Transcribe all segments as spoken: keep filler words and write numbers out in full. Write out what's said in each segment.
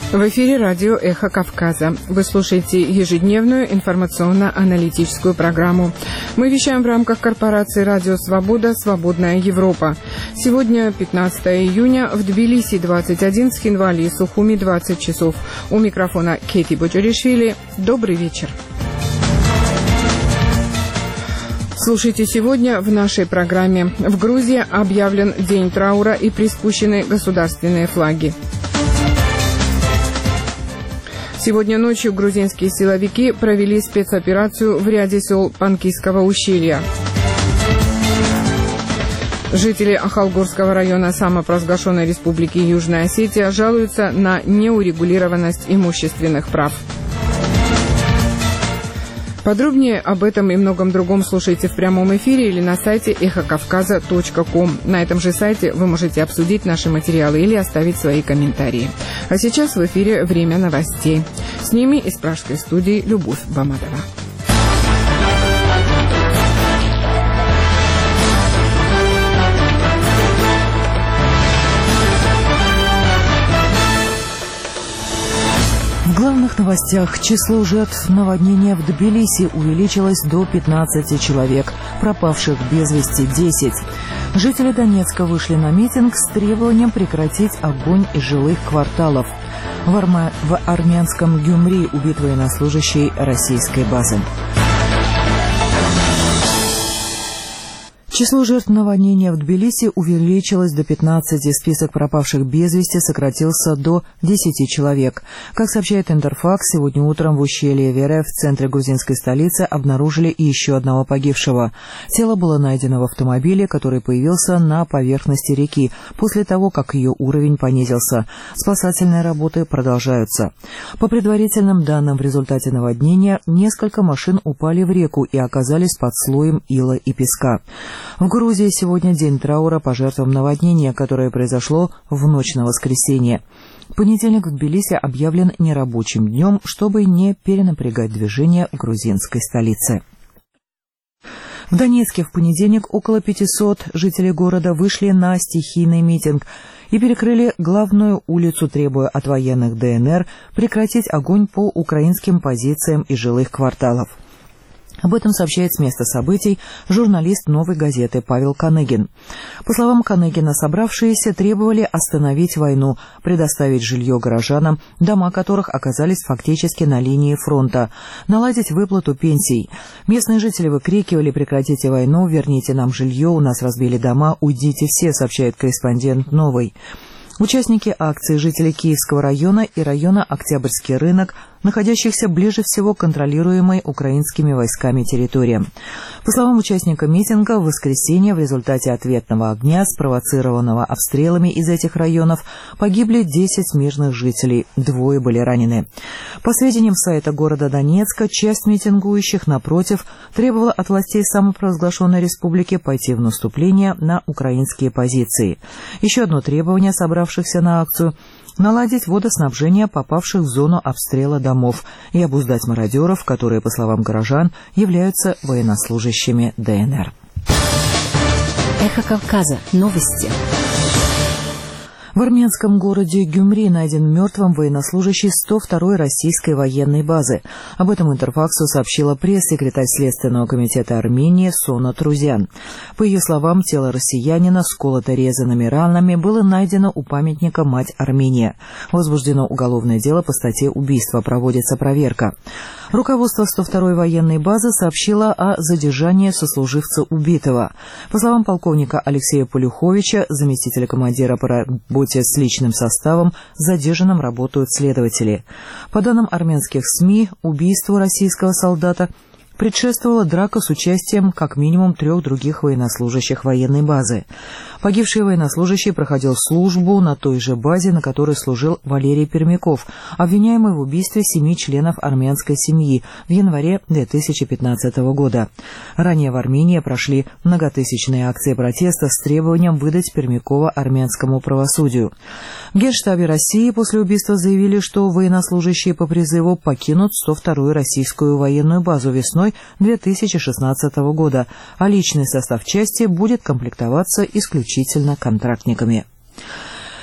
В эфире радио «Эхо Кавказа». Вы слушаете ежедневную информационно-аналитическую программу. Мы вещаем в рамках корпорации «Радио Свобода. Свободная Европа». Сегодня пятнадцатое июня, в Тбилиси двадцать один, Схинвали и Сухуми двадцать часов. У микрофона Кэти Боджоришвили. Добрый вечер. Слушайте сегодня в нашей программе. В Грузии объявлен день траура и приспущены государственные флаги. Сегодня ночью грузинские силовики провели спецоперацию в ряде сел Панкисского ущелья. Жители Ахалгорского района самопровозглашенной республики Южная Осетия жалуются на неурегулированность имущественных прав. Подробнее об этом и многом другом слушайте в прямом эфире или на сайте эхо кавказа точка ком. На этом же сайте вы можете обсудить наши материалы или оставить свои комментарии. А сейчас в эфире время новостей. С ними из пражской студии Любовь Бамадова. В главных новостях: число жертв наводнения в Тбилиси увеличилось до пятнадцати человек, пропавших без вести десять. Жители Донецка вышли на митинг с требованием прекратить огонь из жилых кварталов. В, Арма... в армянском Гюмри убит военнослужащий российской базы. Число жертв наводнения в Тбилиси увеличилось до пятнадцати, список пропавших без вести сократился до десяти человек. Как сообщает Интерфакс, сегодня утром в ущелье Вере в центре грузинской столицы обнаружили еще одного погибшего. Тело было найдено в автомобиле, который появился на поверхности реки после того, как ее уровень понизился. Спасательные работы продолжаются. По предварительным данным, в результате наводнения несколько машин упали в реку и оказались под слоем ила и песка. В Грузии сегодня день траура по жертвам наводнения, которое произошло в ночь на воскресенье. Понедельник в Тбилиси объявлен нерабочим днем, чтобы не перенапрягать движение в грузинской столице. В Донецке в понедельник около пятисот жителей города вышли на стихийный митинг и перекрыли главную улицу, требуя от военных ДНР прекратить огонь по украинским позициям и жилых кварталов. Об этом сообщает с места событий журналист «Новой газеты» Павел Каныгин. По словам Каныгина, собравшиеся требовали остановить войну, предоставить жилье горожанам, дома которых оказались фактически на линии фронта, наладить выплату пенсий. Местные жители выкрикивали: «Прекратите войну, верните нам жилье, у нас разбили дома, уйдите все», сообщает корреспондент «Новой». Участники акции — жители Киевского района и района Октябрьский рынок, находящихся ближе всего к контролируемой украинскими войсками территориям. По словам участника митинга, в воскресенье в результате ответного огня, спровоцированного обстрелами из этих районов, погибли десять мирных жителей, двое были ранены. По сведениям сайта города Донецка, часть митингующих, напротив, требовала от властей самопровозглашенной республики пойти в наступление на украинские позиции. Еще одно требование собравшихся на акцию — наладить водоснабжение попавших в зону обстрела домов и обуздать мародеров, которые, по словам горожан, являются военнослужащими ДНР. Эхо Кавказа. Новости. В армянском городе Гюмри найден мертвым военнослужащий сто второй российской военной базы. Об этом Интерфаксу сообщила пресс-секретарь Следственного комитета Армении Сона Трузян. По ее словам, тело россиянина с колото-резанными ранами было найдено у памятника «Мать Армения». Возбуждено уголовное дело по статье «Убийство», проводится проверка. Руководство сто второй военной базы сообщило о задержании сослуживца убитого. По словам полковника Алексея Полюховича, заместителя командира по работе с личным составом, задержанным работают следователи. По данным армянских СМИ, убийству российского солдата предшествовала драка с участием как минимум трех других военнослужащих военной базы. Погибший военнослужащий проходил службу на той же базе, на которой служил Валерий Пермяков, обвиняемый в убийстве семи членов армянской семьи в январе две тысячи пятнадцатого года. Ранее в Армении прошли многотысячные акции протеста с требованием выдать Пермякова армянскому правосудию. В Генштабе России после убийства заявили, что военнослужащие по призыву покинут сто вторую российскую военную базу весной две тысячи шестнадцатого года, а личный состав части будет комплектоваться исключительно контрактниками.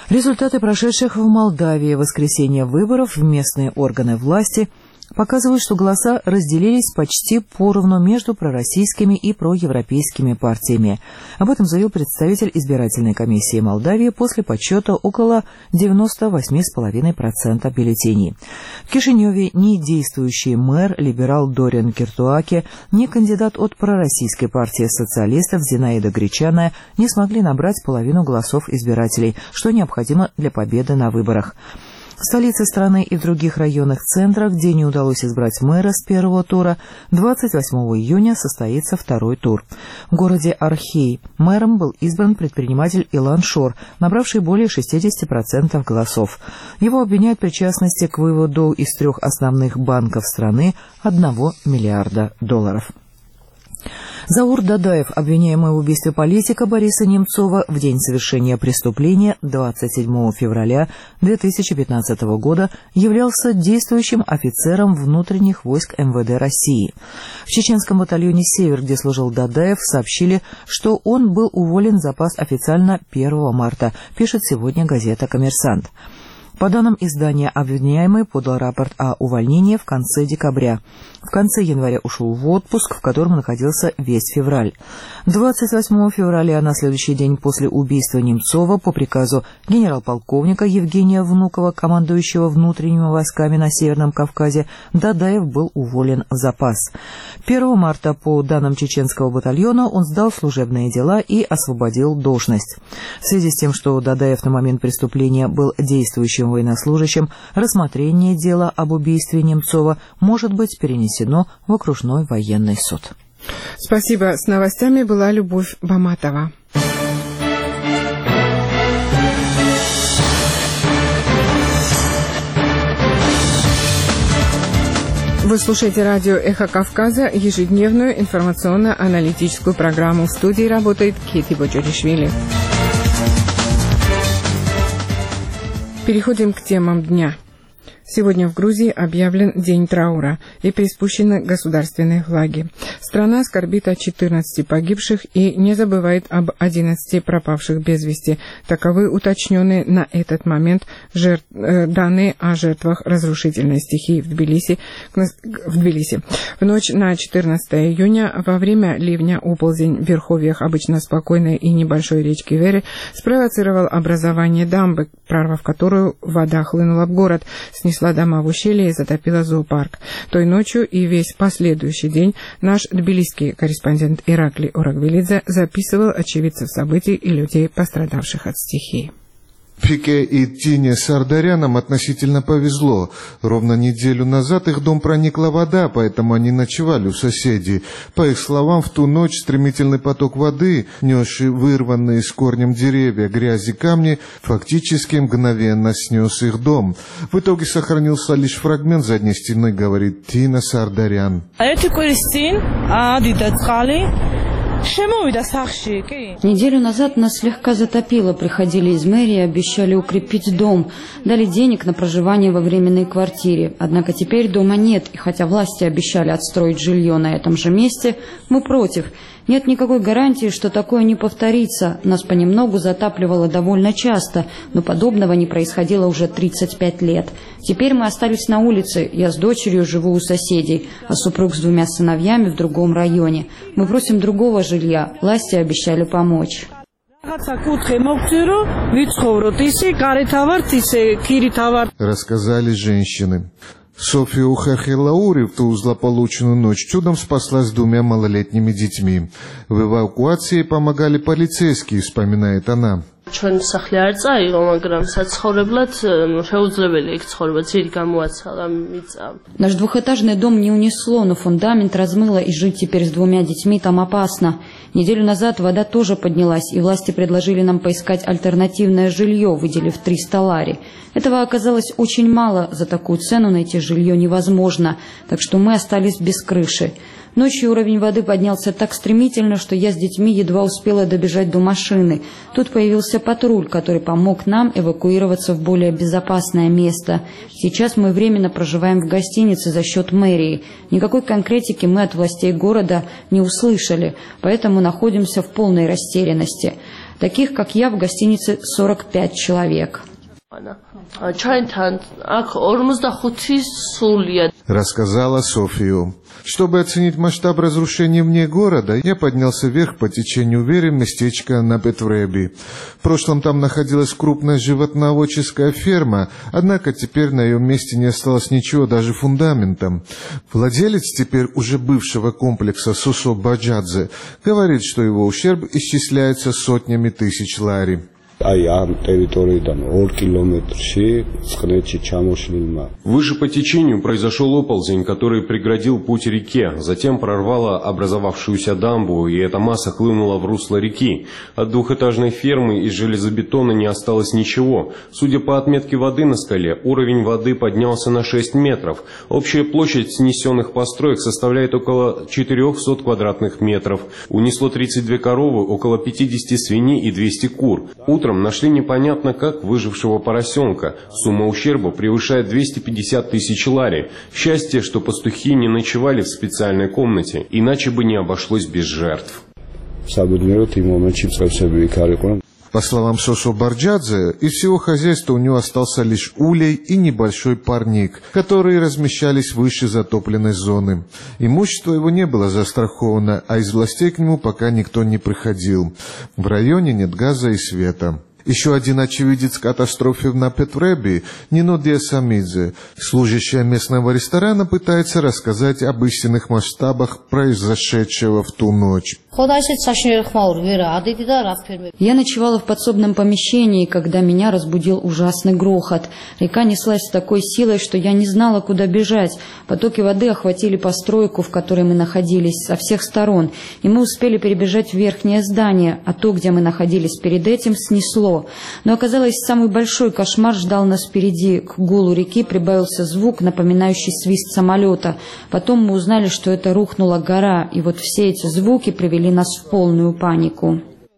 Результаты прошедших в Молдавии в воскресенье выборов в местные органы власти показывают, что голоса разделились почти поровну между пророссийскими и проевропейскими партиями. Об этом заявил представитель избирательной комиссии Молдавии после подсчета около девяноста восьми целых пяти десятых процента бюллетеней. В Кишиневе ни действующий мэр, либерал Дориан Киртуаке, ни кандидат от пророссийской партии социалистов Зинаида Гречаная не смогли набрать половину голосов избирателей, что необходимо для победы на выборах. В столице страны и в других районных центрах, где не удалось избрать мэра с первого тура, двадцать восьмого июня состоится второй тур. В городе Архей мэром был избран предприниматель Илан Шор, набравший более шестидесяти процентов голосов. Его обвиняют в причастности к выводу из трех основных банков страны одного миллиарда долларов. Заур Дадаев, обвиняемый в убийстве политика Бориса Немцова в день совершения преступления двадцать седьмого февраля две тысячи пятнадцатого года, являлся действующим офицером внутренних войск эм вэ дэ России. В чеченском батальоне «Север», где служил Дадаев, сообщили, что он был уволен в запас официально первого марта, пишет сегодня газета «Коммерсант». По данным издания, обвиняемый подал рапорт о увольнении в конце декабря. В конце января ушел в отпуск, в котором находился весь февраль. двадцать восьмого февраля, на следующий день после убийства Немцова, по приказу генерал-полковника Евгения Внукова, командующего внутренними войсками на Северном Кавказе, Дадаев был уволен в запас. первого марта, по данным чеченского батальона, он сдал служебные дела и освободил должность. В связи с тем, что Дадаев на момент преступления был действующим военнослужащим, рассмотрение дела об убийстве Немцова может быть перенесено в окружной военный суд. Спасибо. С новостями была Любовь Баматова. Вы слушаете радио «Эхо Кавказа», ежедневную информационно-аналитическую программу. В студии работает Кити Боджоришвили. Переходим к темам дня. Сегодня в Грузии объявлен день траура и приспущены государственные флаги. Страна скорбит о четырнадцати погибших и не забывает об одиннадцати пропавших без вести. Таковы уточненные на этот момент жертв, э, данные о жертвах разрушительной стихии в Тбилиси, в Тбилиси. В ночь на четырнадцатое июня во время ливня оползень в верховьях обычно спокойной и небольшой речки Веры спровоцировал образование дамбы, прорвав которую вода хлынула в город, снесла дома в ущелье и затопила зоопарк. Той ночью и весь последующий день наш тбилисский корреспондент Иракли Орагвелидзе записывал очевидцев событий и людей, пострадавших от стихии. Пике и Тине Сардарянам относительно повезло. Ровно неделю назад их дом проникла вода, поэтому они ночевали у соседей. По их словам, в ту ночь стремительный поток воды, несший вырванные с корнем деревья, грязи, камни, фактически мгновенно снес их дом. В итоге сохранился лишь фрагмент задней стены, говорит Тина Сардарян. Неделю назад нас слегка затопило. Приходили из мэрии, обещали укрепить дом. Дали денег на проживание во временной квартире. Однако теперь дома нет. И хотя власти обещали отстроить жилье на этом же месте, мы против. Нет никакой гарантии, что такое не повторится. Нас понемногу затапливало довольно часто, но подобного не происходило уже тридцать пять лет. Теперь мы остались на улице. Я с дочерью живу у соседей, а супруг с двумя сыновьями в другом районе. Мы просим другого жилья. Власти обещали помочь. Рассказали женщины. Софья Ухахилаури в ту злополучную ночь чудом спаслась с двумя малолетними детьми. В эвакуации помогали полицейские, вспоминает она. Наш двухэтажный дом не унесло, но фундамент размыло, и жить теперь с двумя детьми там опасно. Неделю назад вода тоже поднялась, и власти предложили нам поискать альтернативное жилье, выделив триста лари. Этого оказалось очень мало, за такую цену найти жилье невозможно, так что мы остались без крыши. Ночью уровень воды поднялся так стремительно, что я с детьми едва успела добежать до машины. Тут появился патруль, который помог нам эвакуироваться в более безопасное место. Сейчас мы временно проживаем в гостинице за счет мэрии. Никакой конкретики мы от властей города не услышали, поэтому находимся в полной растерянности. Таких, как я, в гостинице сорок пять человек. Рассказала Софию. Чтобы оценить масштаб разрушений вне города, я поднялся вверх по течению Веры в местечко на Петвреби. В прошлом там находилась крупная животноводческая ферма, однако теперь на ее месте не осталось ничего, даже фундамента. Владелец теперь уже бывшего комплекса Сосо Баджадзе говорит, что его ущерб исчисляется сотнями тысяч лари. Выше по течению произошел оползень, который преградил путь реке, затем прорвало образовавшуюся дамбу, и эта масса хлынула в русло реки. От двухэтажной фермы из железобетона не осталось ничего. Судя по отметке воды на скале, уровень воды поднялся на шесть метров. Общая площадь снесенных построек составляет около четырехсот квадратных метров. Унесло тридцать две коровы, около пятидесяти свиней и двухсот кур. Утром нашли непонятно как выжившего поросенка. Сумма ущерба превышает двести пятьдесят тысяч лари. Счастье, что пастухи не ночевали в специальной комнате, иначе бы не обошлось без жертв. По словам Сосо Барджадзе, из всего хозяйства у него остался лишь улей и небольшой парник, которые размещались выше затопленной зоны. Имущество его не было застраховано, а из властей к нему пока никто не приходил. В районе нет газа и света. Еще один очевидец катастрофы на Петвреби – Нино Диасамидзе. Служащая местного ресторана пытается рассказать об истинных масштабах произошедшего в ту ночь. Я ночевала в подсобном помещении, когда меня разбудил ужасный грохот. Река неслась с такой силой, что я не знала, куда бежать. Потоки воды охватили постройку, в которой мы находились, со всех сторон, и мы успели перебежать в верхнее здание, а то, где мы находились перед этим, снесло. Но оказалось, самый большой кошмар ждал нас впереди. К гулу реки прибавился звук, напоминающий свист самолета. Потом мы узнали, что это рухнула гора, и вот все эти звуки привели нас в полную панику.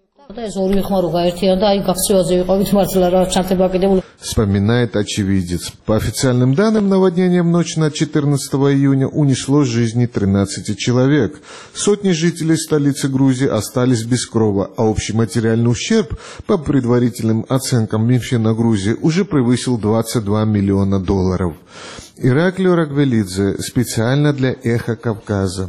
Вспоминает очевидец. По официальным данным, наводнение в ночь на четырнадцатого июня унесло жизни тринадцати человек. Сотни жителей столицы Грузии остались без крова, а общий материальный ущерб, по предварительным оценкам Минфина Грузии, уже превысил двадцать два миллиона долларов. Ираклио Рагвелидзе специально для «Эхо Кавказа».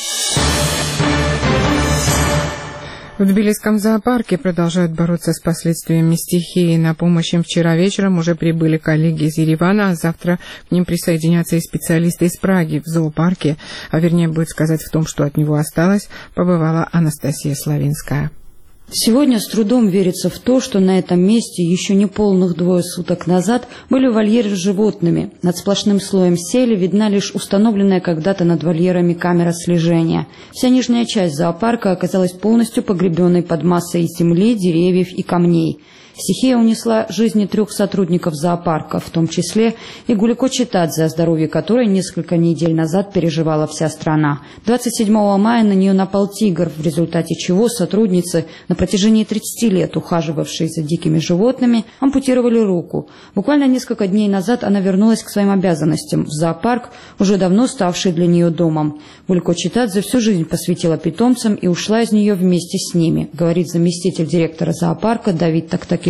В Тбилисском зоопарке продолжают бороться с последствиями стихии. На помощь им вчера вечером уже прибыли коллеги из Еревана, а завтра к ним присоединятся и специалисты из Праги. В зоопарке, а вернее будет сказать в том, что от него осталось, побывала Анастасия Славинская. Сегодня с трудом верится в то, что на этом месте еще не полных двое суток назад были вольеры с животными. Над сплошным слоем сели видна лишь установленная когда-то над вольерами камера слежения. Вся нижняя часть зоопарка оказалась полностью погребенной под массой земли, деревьев и камней. Стихия унесла жизни трех сотрудников зоопарка, в том числе и Гулико Читадзе, о здоровье которой несколько недель назад переживала вся страна. двадцать седьмого мая на нее напал тигр, в результате чего сотрудницы, на протяжении тридцати лет ухаживавшие за дикими животными, ампутировали руку. Буквально несколько дней назад она вернулась к своим обязанностям в зоопарк, уже давно ставший для нее домом. Гулико Читадзе всю жизнь посвятила питомцам и ушла из нее вместе с ними, говорит заместитель директора зоопарка Давид Тактакишвили.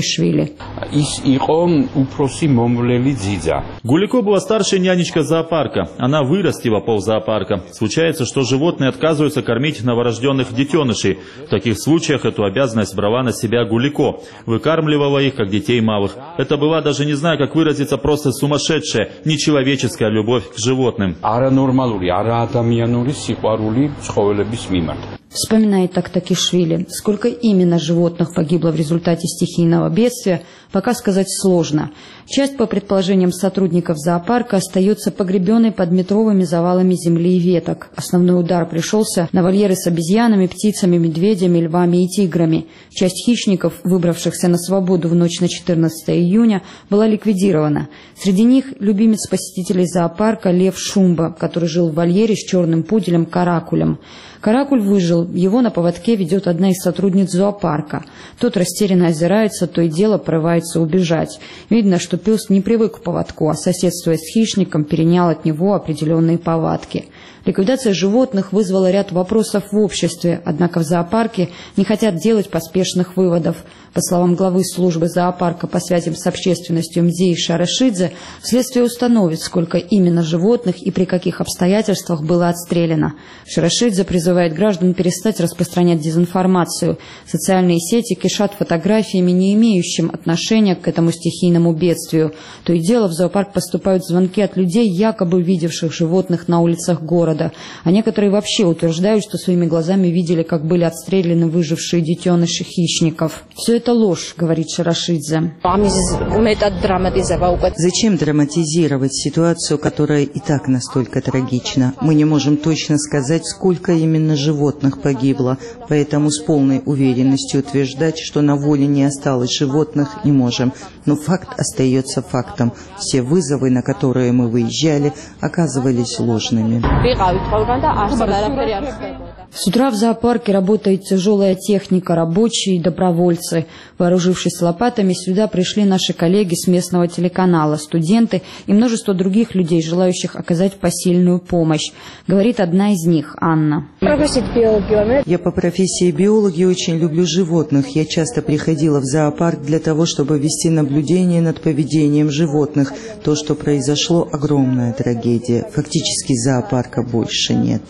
Гулико была старшая нянечка зоопарка. Она вырастила ползоопарка. Случается, что животные отказываются кормить новорожденных детенышей. В таких случаях эту обязанность брала на себя Гулико. Выкармливала их, как детей малых. Это была, даже не знаю, как выразиться, просто сумасшедшая, нечеловеческая любовь к животным. Вспоминает Тактакишвили, сколько именно животных погибло в результате стихийного бедствия, пока сказать сложно. Часть, по предположениям сотрудников зоопарка, остается погребенной под метровыми завалами земли и веток. Основной удар пришелся на вольеры с обезьянами, птицами, медведями, львами и тиграми. Часть хищников, выбравшихся на свободу в ночь на четырнадцатое июня, была ликвидирована. Среди них любимец посетителей зоопарка Лев Шумба, который жил в вольере с черным пуделем Каракулем. Каракуль выжил, его на поводке ведет одна из сотрудниц зоопарка. Тот растерянно озирается, то и дело порывается убежать. Видно, что пес не привык к поводку, а соседствуя с хищником, перенял от него определенные повадки. Ликвидация животных вызвала ряд вопросов в обществе, однако в зоопарке не хотят делать поспешных выводов. По словам главы службы зоопарка по связям с общественностью Мзии Шарашидзе, следствие установит, сколько именно животных и при каких обстоятельствах было отстреляно. Шарашидзе призывает граждан перестать распространять дезинформацию. Социальные сети кишат фотографиями, не имеющими отношения к этому стихийному бедствию. То и дело в зоопарк поступают звонки от людей, якобы видевших животных на улицах города. А некоторые вообще утверждают, что своими глазами видели, как были отстреляны выжившие детеныши хищников. Все это ложь, говорит Шарашидзе. Зачем драматизировать ситуацию, которая и так настолько трагична? Мы не можем точно сказать, сколько именно животных погибло, поэтому с полной уверенностью утверждать, что на воле не осталось животных, не можем. Но факт остается фактом. Все вызовы, на которые мы выезжали, оказывались ложными. С утра в зоопарке работает тяжелая техника, рабочие и добровольцы. Вооружившись лопатами, сюда пришли наши коллеги с местного телеканала, студенты и множество других людей, желающих оказать посильную помощь. Говорит одна из них, Анна. Я по профессии биолог и очень люблю животных. Я часто приходила в зоопарк для того, чтобы вести наблюдение над поведением животных. То, что произошло, огромная трагедия. Фактически зоопарка больше нет.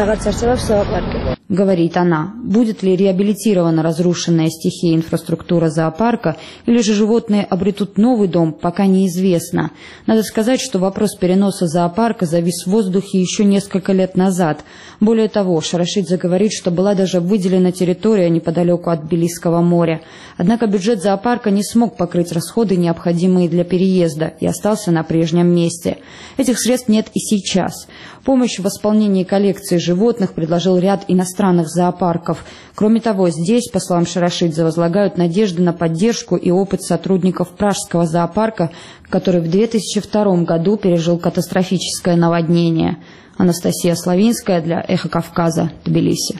Говорит она, будет ли реабилитирована разрушенная стихией инфраструктура зоопарка, или же животные обретут новый дом, пока неизвестно. Надо сказать, что вопрос переноса зоопарка завис в воздухе еще несколько лет назад. Более того, Шарашидзе говорит, что была даже выделена территория неподалеку от Тбилисского моря. Однако бюджет зоопарка не смог покрыть расходы, необходимые для переезда, и остался на прежнем месте. Этих средств нет и сейчас. Помощь в восполнении коллекции животных предложил ряд иностранных зоопарков. Кроме того, здесь, по словам Шарашидзе, возлагают надежды на поддержку и опыт сотрудников Пражского зоопарка, который в две тысячи втором году пережил катастрофическое наводнение. Анастасия Славинская для «Эхо Кавказа», Тбилиси.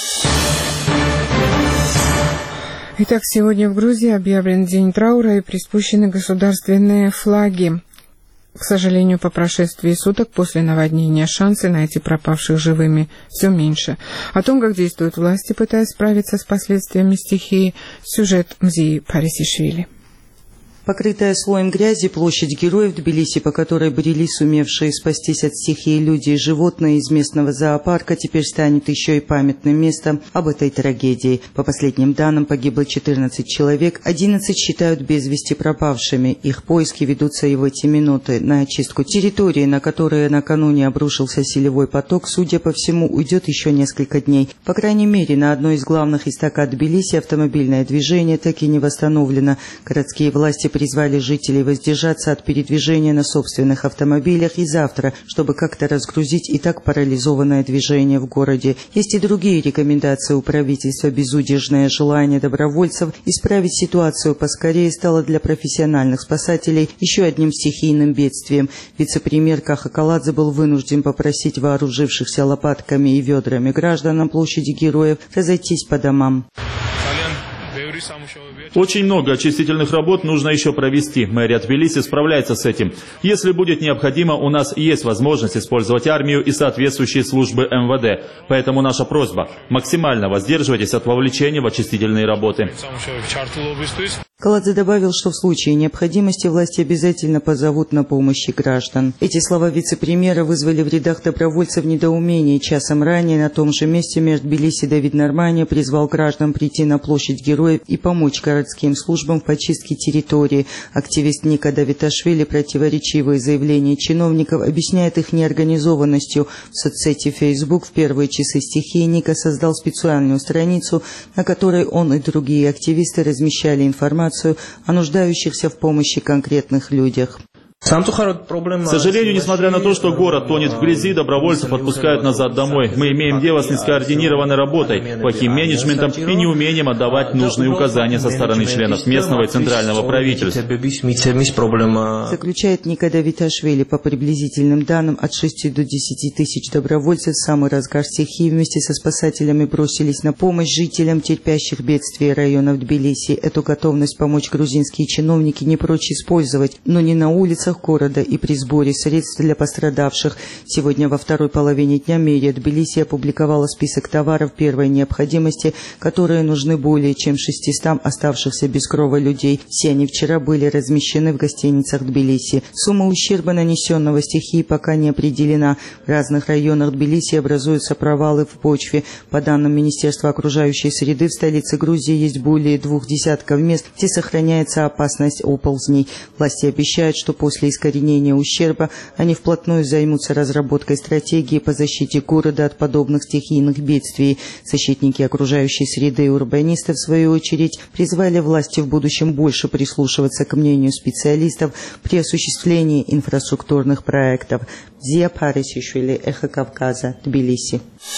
Итак, сегодня в Грузии объявлен день траура и приспущены государственные флаги. К сожалению, по прошествии суток после наводнения шансы найти пропавших живыми все меньше. О том, как действуют власти, пытаясь справиться с последствиями стихии, сюжет Мзии Парисишвили. Покрытая слоем грязи площадь Героев Тбилиси, по которой брели сумевшие спастись от стихии люди и животные из местного зоопарка, теперь станет еще и памятным местом об этой трагедии. По последним данным, погибло четырнадцать человек, одиннадцать считают без вести пропавшими. Их поиски ведутся и в эти минуты. На очистку территории, на которой накануне обрушился селевой поток, судя по всему, уйдет еще несколько дней. По крайней мере, на одной из главных эстакад Тбилиси автомобильное движение так и не восстановлено. Городские власти призвали жителей воздержаться от передвижения на собственных автомобилях и завтра, чтобы как-то разгрузить и так парализованное движение в городе. Есть и другие рекомендации у правительства. Безудержное желание добровольцев исправить ситуацию поскорее стало для профессиональных спасателей еще одним стихийным бедствием. Вице-премьер Каха Каладзе был вынужден попросить вооружившихся лопатками и ведрами граждан на площади Героев разойтись по домам. Очень много очистительных работ нужно еще провести. Мэрия Тбилиси справляется с этим. Если будет необходимо, у нас есть возможность использовать армию и соответствующие службы эм вэ дэ. Поэтому наша просьба – максимально воздерживайтесь от вовлечения в очистительные работы. Каладзе добавил, что в случае необходимости власти обязательно позовут на помощь граждан. Эти слова вице-премьера вызвали в рядах добровольцев недоумение. Часом ранее на том же месте мэр Тбилиси Давид Нормания призвал граждан прийти на площадь Героев и помочь городским службам в почистке территории. Активист Ника Давиташвили противоречивые заявления чиновников объясняет их неорганизованностью. В соцсети Facebook в первые часы стихии Ника создал специальную страницу, на которой он и другие активисты размещали информацию о нуждающихся в помощи конкретных людях. К сожалению, несмотря на то, что город тонет в грязи, добровольцев отпускают назад домой. Мы имеем дело с нескоординированной работой, плохим менеджментом и неумением отдавать нужные указания со стороны членов местного и центрального правительства. Заключает Ника Давиташвили. По приблизительным данным, от шести до десяти тысяч добровольцев в самый разгар стихии вместе со спасателями бросились на помощь жителям терпящих бедствий районов Тбилиси. Эту готовность помочь грузинские чиновники не прочь использовать, но не на улицах улицах города и при сборе средств для пострадавших. Сегодня во второй половине дня мэрия Тбилиси опубликовала список товаров первой необходимости, которые нужны более чем шестистам оставшихся без крова людей. Все они вчера были размещены в гостиницах Тбилиси. Сумма ущерба, нанесенного стихией, пока не определена. В разных районах Тбилиси образуются провалы в почве. По данным Министерства окружающей среды, в столице Грузии есть более двух десятков мест, где сохраняется опасность оползней. Власти обещают, что после искоренения ущерба они вплотную займутся разработкой стратегии по защите города от подобных стихийных бедствий. Защитники окружающей среды и урбанисты, в свою очередь, призвали власти в будущем больше прислушиваться к мнению специалистов при осуществлении инфраструктурных проектов. Зия Парисишвили, Эхо Кавказа, Тбилиси.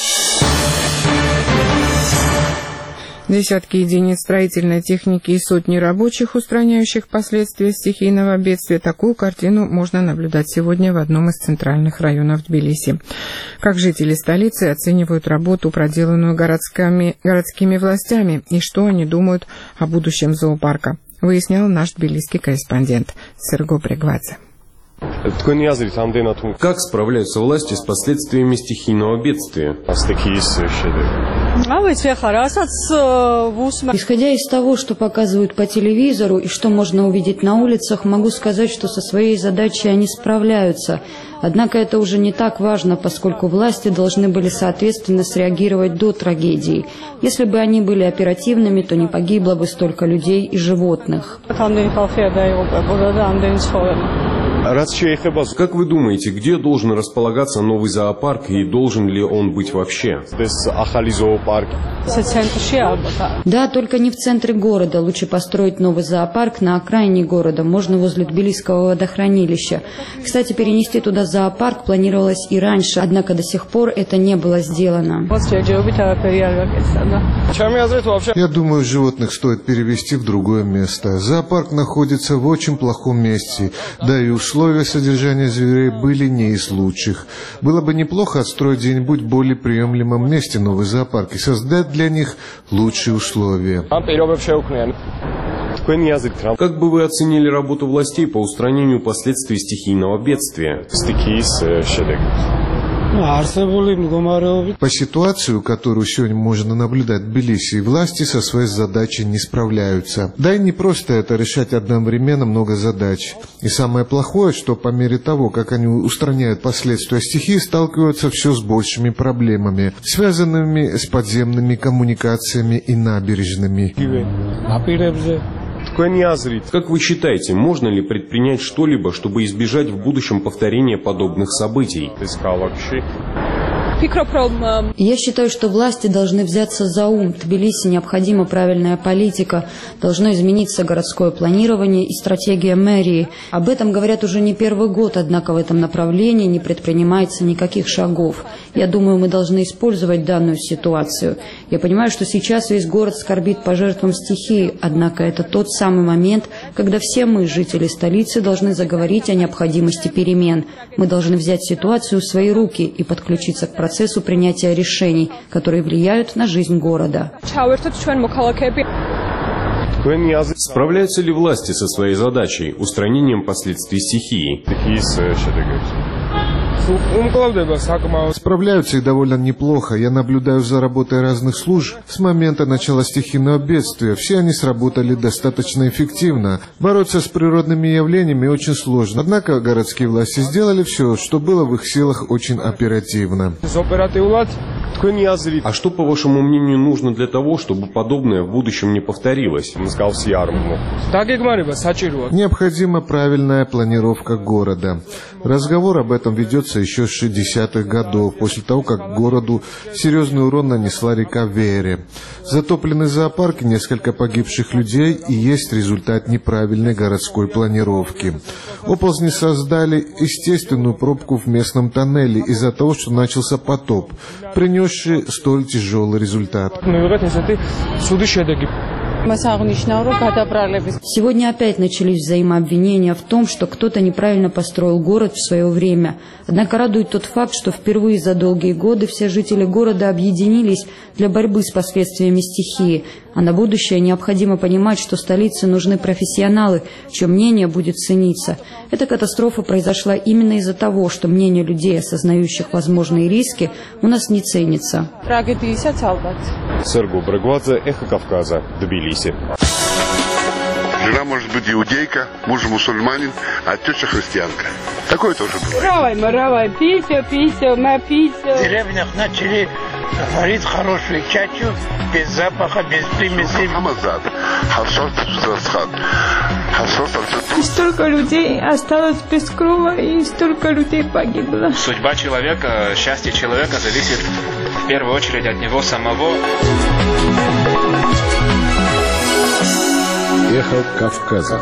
Десятки единиц строительной техники и сотни рабочих, устраняющих последствия стихийного бедствия. Такую картину можно наблюдать сегодня в одном из центральных районов Тбилиси. Как жители столицы оценивают работу, проделанную городскими, городскими властями, и что они думают о будущем зоопарка, выяснял наш тбилисский корреспондент Серго Прегвадзе. Как справляются власти с последствиями стихийного бедствия? Исходя из того, что показывают по телевизору и что можно увидеть на улицах, могу сказать, что со своей задачей они справляются. Однако это уже не так важно, поскольку власти должны были соответственно среагировать до трагедии. Если бы они были оперативными, то не погибло бы столько людей и животных. Как вы думаете, где должен располагаться новый зоопарк и должен ли он быть вообще? Да, только не в центре города. Лучше построить новый зоопарк на окраине города, можно возле Тбилисского водохранилища. Кстати, перенести туда зоопарк планировалось и раньше, однако до сих пор это не было сделано. Я думаю, животных стоит перевести в другое место. Зоопарк находится в очень плохом месте, да и условия содержания зверей были не из лучших. Было бы неплохо отстроить где-нибудь в более приемлемом месте новый зоопарк и создать для них лучшие условия. Как бы вы оценили работу властей по устранению последствий стихийного бедствия? По ситуации, которую сегодня можно наблюдать в Тбилиси, власти со своей задачей не справляются. Да и не просто это решать одновременно много задач. И самое плохое, что по мере того, как они устраняют последствия стихии, сталкиваются все с большими проблемами, связанными с подземными коммуникациями и набережными. Как вы считаете, можно ли предпринять что-либо, чтобы избежать в будущем повторения подобных событий? Я считаю, что власти должны взяться за ум. Тбилиси необходима правильная политика, должно измениться городское планирование и стратегия мэрии. Об этом говорят уже не первый год, однако в этом направлении не предпринимается никаких шагов. Я думаю, мы должны использовать данную ситуацию. Я понимаю, что сейчас весь город скорбит по жертвам стихии, однако это тот самый момент, когда все мы, жители столицы, должны заговорить о необходимости перемен. Мы должны взять ситуацию в свои руки и подключиться к процессу. процессу принятия решений, которые влияют на жизнь города. Справляются ли власти со своей задачей, устранением последствий стихии? Справляются и довольно неплохо. Я наблюдаю за работой разных служб с момента начала стихийного бедствия. Все они сработали достаточно эффективно. Бороться с природными явлениями очень сложно. Однако городские власти сделали все, что было в их силах, очень оперативно. А что, по вашему мнению, нужно для того, чтобы подобное в будущем не повторилось? Необходима правильная планировка города. Разговор об этом ведется еще с шестидесятых годов, после того, как городу серьезный урон нанесла река Вере. Затопленный зоопарк и несколько погибших людей и есть результат неправильной городской планировки. Оползни создали естественную пробку в местном тоннеле из-за того, что начался потоп, принесший столь тяжелый результат. Сегодня опять начались взаимообвинения в том, что кто-то неправильно построил город в свое время. Однако радует тот факт, что впервые за долгие годы все жители города объединились для борьбы с последствиями стихии. А на будущее необходимо понимать, что столице нужны профессионалы, чье мнение будет цениться. Эта катастрофа произошла именно из-за того, что мнение людей, осознающих возможные риски, у нас не ценится. Сергей Брагвадзе, Эхо Кавказа, Тбилиси. Жена может быть иудейка, муж мусульманин, а теща христианка. Такое тоже бывает. Равай, маравай, пися, пися, напися. В деревнях начали варить хорошую чачу, без запаха, без примесей. Хамазад, хасот, засхат, хасот, и столько людей осталось без крова, и столько людей погибло. Судьба человека, счастье человека зависит в первую очередь от него самого. Эхо Кавказа.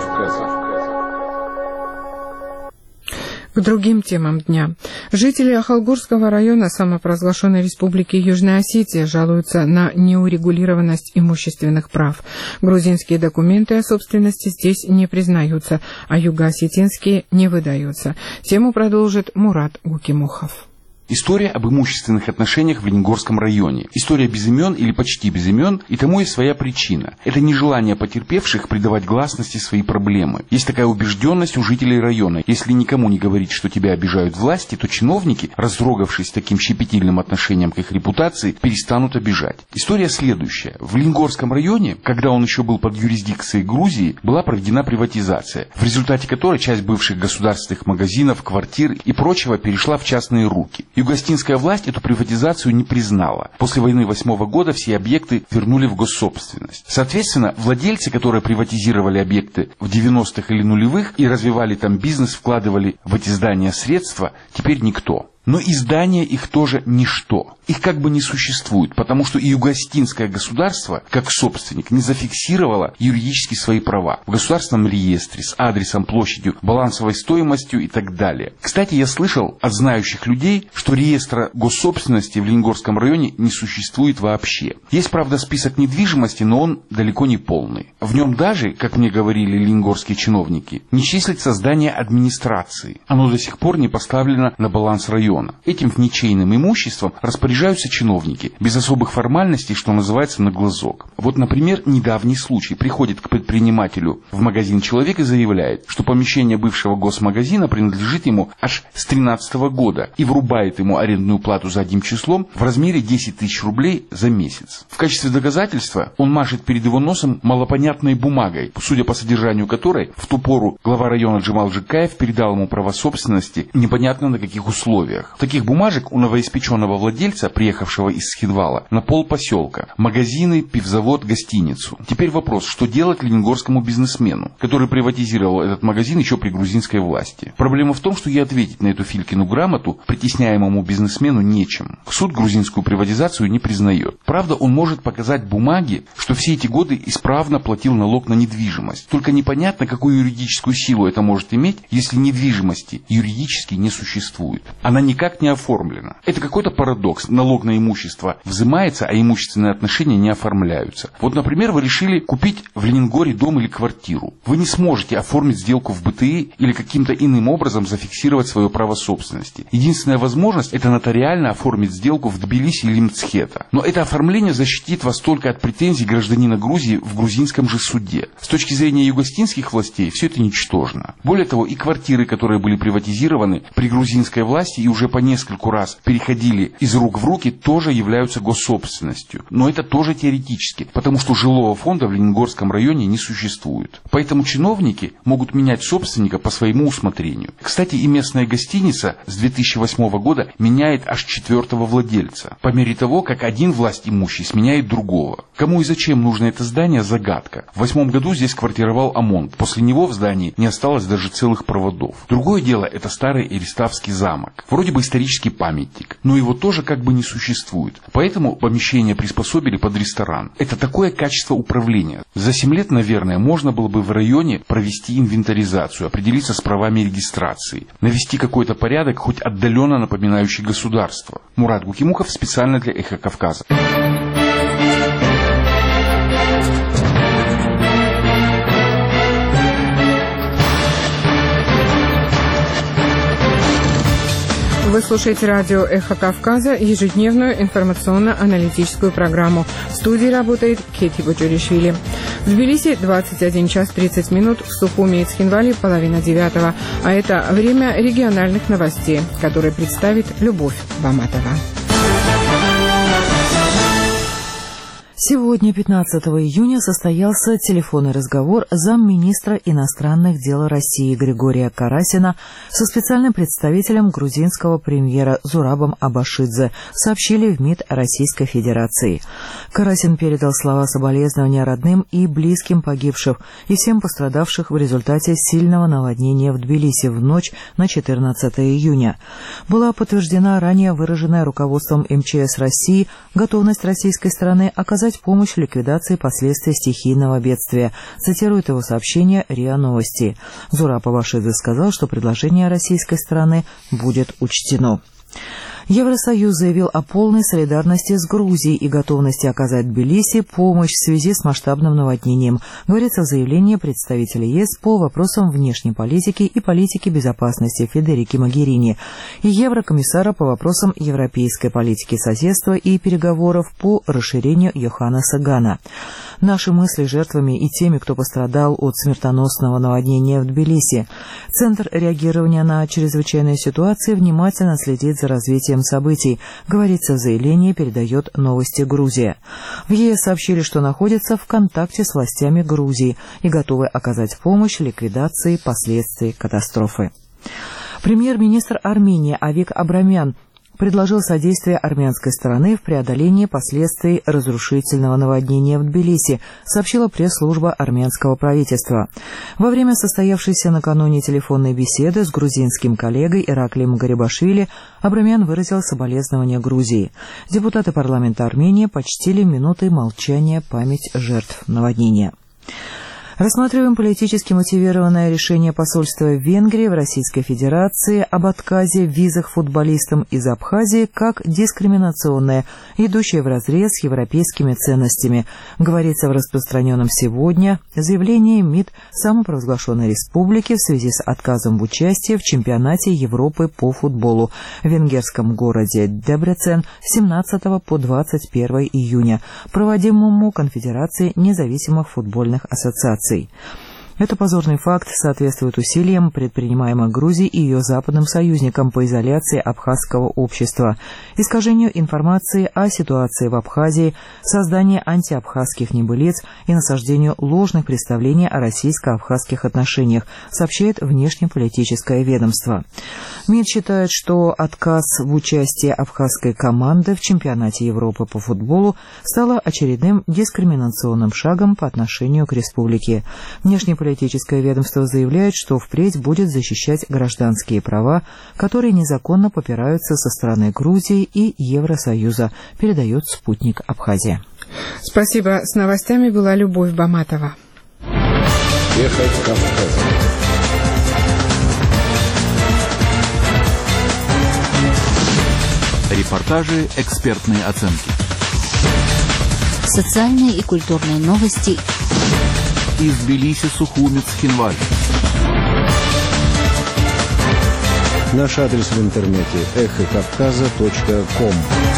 К другим темам дня. Жители Ахалгурского района самопровозглашенной республики Южная Осетия жалуются на неурегулированность имущественных прав. Грузинские документы о собственности здесь не признаются, а югоосетинские не выдаются. Тему продолжит Мурат Гукимухов. История об имущественных отношениях в Ленгорском районе. История без имен или почти без имен, и тому есть своя причина. Это нежелание потерпевших придавать гласности свои проблемы. Есть такая убежденность у жителей района. Если никому не говорить, что тебя обижают власти, то чиновники, разрогавшись таким щепетильным отношением к их репутации, перестанут обижать. История следующая. В Ленгорском районе, когда он еще был под юрисдикцией Грузии, была проведена приватизация, в результате которой часть бывших государственных магазинов, квартир и прочего перешла в частные руки. Югостинская власть эту приватизацию не признала. После войны восьмого года все объекты вернули в госсобственность. Соответственно, владельцы, которые приватизировали объекты в девяностых или нулевых и развивали там бизнес, вкладывали в эти здания средства, теперь никто. Но и здания их тоже ничто. Их как бы не существует, потому что и югостинское государство, как собственник, не зафиксировало юридически свои права в государственном реестре с адресом, площадью, балансовой стоимостью и так далее. Кстати, я слышал от знающих людей, что реестра госсобственности в Ленгорском районе не существует вообще. Есть, правда, список недвижимости, но он далеко не полный. В нем даже, как мне говорили ленгорские чиновники, не числится здание администрации. Оно до сих пор не поставлено на баланс района. Этим ничейным имуществом распоряжаются чиновники, без особых формальностей, что называется, на глазок. Вот, например, недавний случай. Приходит к предпринимателю в магазин человек и заявляет, что помещение бывшего госмагазина принадлежит ему аж с тринадцатого года и врубает ему арендную плату задним числом в размере десять тысяч рублей за месяц. В качестве доказательства он машет перед его носом малопонятной бумагой, судя по содержанию которой в ту пору глава района Джемал Жикаев передал ему право собственности непонятно на каких условиях. Таких бумажек у новоиспеченного владельца, приехавшего из Схидвала, на пол поселка. Магазины, пивзавод, гостиницу. Теперь вопрос, что делать ленгорскому бизнесмену, который приватизировал этот магазин еще при грузинской власти? Проблема в том, что и ответить на эту Филькину грамоту притесняемому бизнесмену нечем. Суд грузинскую приватизацию не признает. Правда, он может показать бумаги, что все эти годы исправно платил налог на недвижимость. Только непонятно, какую юридическую силу это может иметь, если недвижимости юридически не существует. Она никак не оформлена. Это какой-то парадокс. Налог на имущество взимается, а имущественные отношения не оформляются. Вот, например, вы решили купить в Ленингоре дом или квартиру. Вы не сможете оформить сделку в бэ тэ и или каким-то иным образом зафиксировать свое право собственности. Единственная возможность – это нотариально оформить сделку в Тбилиси или Мцхета. Но это оформление защитит вас только от претензий гражданина Грузии в грузинском же суде. С точки зрения югостинских властей все это ничтожно. Более того, и квартиры, которые были приватизированы при грузинской власти и уже по нескольку раз переходили из рук в руки, тоже являются госсобственностью. Но это тоже теоретически, потому что жилого фонда в Ленгорском районе не существует. Поэтому чиновники могут менять собственника по своему усмотрению. Кстати, и местная гостиница с две тысячи восьмого года меняет аж четвертого владельца, по мере того, как один власть имущий сменяет другого. Кому и зачем нужно это здание – загадка. В восьмом году здесь квартировал ОМОН. После него в здании не осталось даже целых проводов. Другое дело – это старый Эриставский замок. Вроде бы исторический памятник, но его тоже как бы не существует. Поэтому помещение приспособили под ресторан. Это такое качество управления. За семь лет, наверное, можно было бы в районе провести инвентаризацию, определиться с правами регистрации, навести какой-то порядок, хоть отдаленно напоминающий государство. Мурат Гукимухов специально для Эхо Кавказа. Вы слушаете радио «Эхо Кавказа», ежедневную информационно-аналитическую программу. В студии работает Кети Боджоришвили. В Тбилиси двадцать один час тридцать минут, в Сухуми и Цхинвале половина девятого. А это время региональных новостей, которые представит Любовь Баматова. Сегодня, пятнадцатого июня, состоялся телефонный разговор замминистра иностранных дел России Григория Карасина со специальным представителем грузинского премьера Зурабом Абашидзе, сообщили в МИД Российской Федерации. Карасин передал слова соболезнования родным и близким погибших и всем пострадавших в результате сильного наводнения в Тбилиси в ночь на четырнадцатое июня. Была подтверждена ранее выраженная руководством эм че эс России готовность российской стороны оказать помощь в ликвидации последствий стихийного бедствия, цитирует его сообщение РИА Новости. Зураб Абашидзе сказал, что предложение российской стороны будет учтено. Евросоюз заявил о полной солидарности с Грузией и готовности оказать Тбилиси помощь в связи с масштабным наводнением, говорится в заявлении представителя ЕС по вопросам внешней политики и политики безопасности Федерики Могерини и еврокомиссара по вопросам европейской политики соседства и переговоров по расширению Йоханнеса Гана. Наши мысли жертвами и теми, кто пострадал от смертоносного наводнения в Тбилиси. Центр реагирования на чрезвычайные ситуации внимательно следит за развитием событий, говорится в заявлении, передает Новости Грузия. В ЕС сообщили, что находятся в контакте с властями Грузии и готовы оказать помощь в ликвидации последствий катастрофы. Премьер-министр Армении Авик Абрамян предложил содействие армянской стороны в преодолении последствий разрушительного наводнения в Тбилиси, сообщила пресс-служба армянского правительства. Во время состоявшейся накануне телефонной беседы с грузинским коллегой Ираклием Гарибашвили Абрамян выразил соболезнования Грузии. Депутаты парламента Армении почтили минутой молчания память жертв наводнения. Рассматриваем политически мотивированное решение посольства Венгрии в Российской Федерации об отказе в визах футболистам из Абхазии как дискриминационное, идущее вразрез с европейскими ценностями, говорится в распространенном сегодня заявлении МИД самопровозглашенной республики в связи с отказом в участии в чемпионате Европы по футболу в венгерском городе Дебрецен с семнадцатого по двадцать первое июня, проводимому Конфедерацией независимых футбольных ассоциаций. Это позорный факт соответствует усилиям, предпринимаемым Грузией и ее западным союзникам по изоляции абхазского общества, искажению информации о ситуации в Абхазии, созданию антиабхазских небылиц и насаждению ложных представлений о российско-абхазских отношениях, сообщает внешнеполитическое ведомство. МИД считает, что отказ в участии абхазской команды в чемпионате Европы по футболу стало очередным дискриминационным шагом по отношению к республике. Внешнеполитическое ведомство заявляет, что впредь будет защищать гражданские права, которые незаконно попираются со стороны Грузии и Евросоюза, передает «Спутник Абхазия». Спасибо. С новостями была Любовь Баматова. Эхо Кавказа. Репортажи, экспертные оценки. Социальные и культурные новости. Из Тбилиси, Сухуми, Цхинвале. Наш адрес в интернете эхо кавказа точка ком.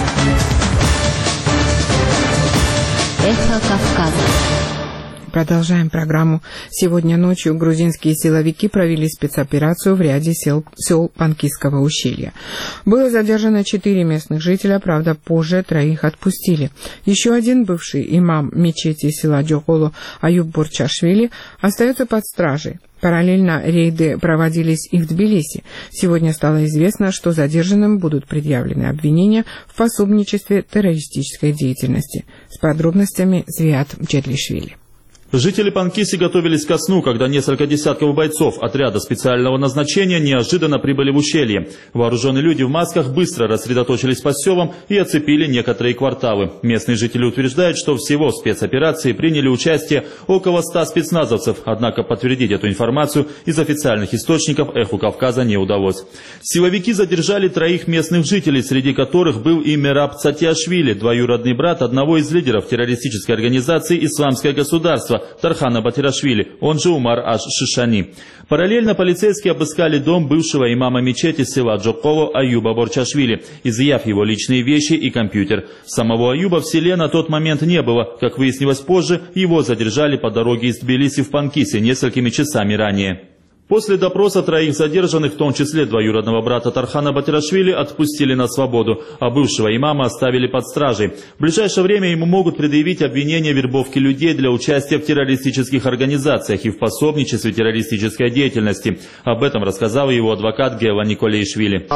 Эхо Кавказа. Продолжаем программу. Сегодня ночью грузинские силовики провели спецоперацию в ряде сел, сел Панкисского ущелья. Было задержано четыре местных жителя, правда, позже троих отпустили. Еще один бывший имам мечети села Джохолу Аюб Борчашвили остается под стражей. Параллельно рейды проводились и в Тбилиси. Сегодня стало известно, что задержанным будут предъявлены обвинения в пособничестве террористической деятельности. С подробностями Звиат Джедлишвили. Жители Панкиси готовились ко сну, когда несколько десятков бойцов отряда специального назначения неожиданно прибыли в ущелье. Вооруженные люди в масках быстро рассредоточились по селам и оцепили некоторые кварталы. Местные жители утверждают, что всего в спецоперации приняли участие около ста спецназовцев, однако подтвердить эту информацию из официальных источников Эху Кавказа не удалось. Силовики задержали троих местных жителей, среди которых был и Мераб Цатиашвили, двоюродный брат одного из лидеров террористической организации «Исламское государство», государства Тархана Батирашвили, он же Умар аш-Шишани. Параллельно полицейские обыскали дом бывшего имама мечети села Джоколо Аюба Борчашвили, изъяв его личные вещи и компьютер. Самого Аюба в селе на тот момент не было. Как выяснилось позже, его задержали по дороге из Тбилиси в Панкисе несколькими часами ранее. После допроса троих задержанных, в том числе двоюродного брата Тархана Батирашвили, отпустили на свободу, а бывшего имама оставили под стражей. В ближайшее время ему могут предъявить обвинение в вербовке людей для участия в террористических организациях и в пособничестве террористической деятельности. Об этом рассказал его адвокат Гева Николеишвили.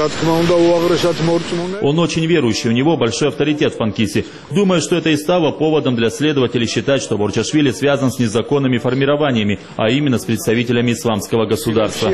Он очень верующий, у него большой авторитет в Панкисе. Думаю, что это и стало поводом для следователей считать, что Борчашвили связан с незаконными формированиями, а именно с представителями исламского государства.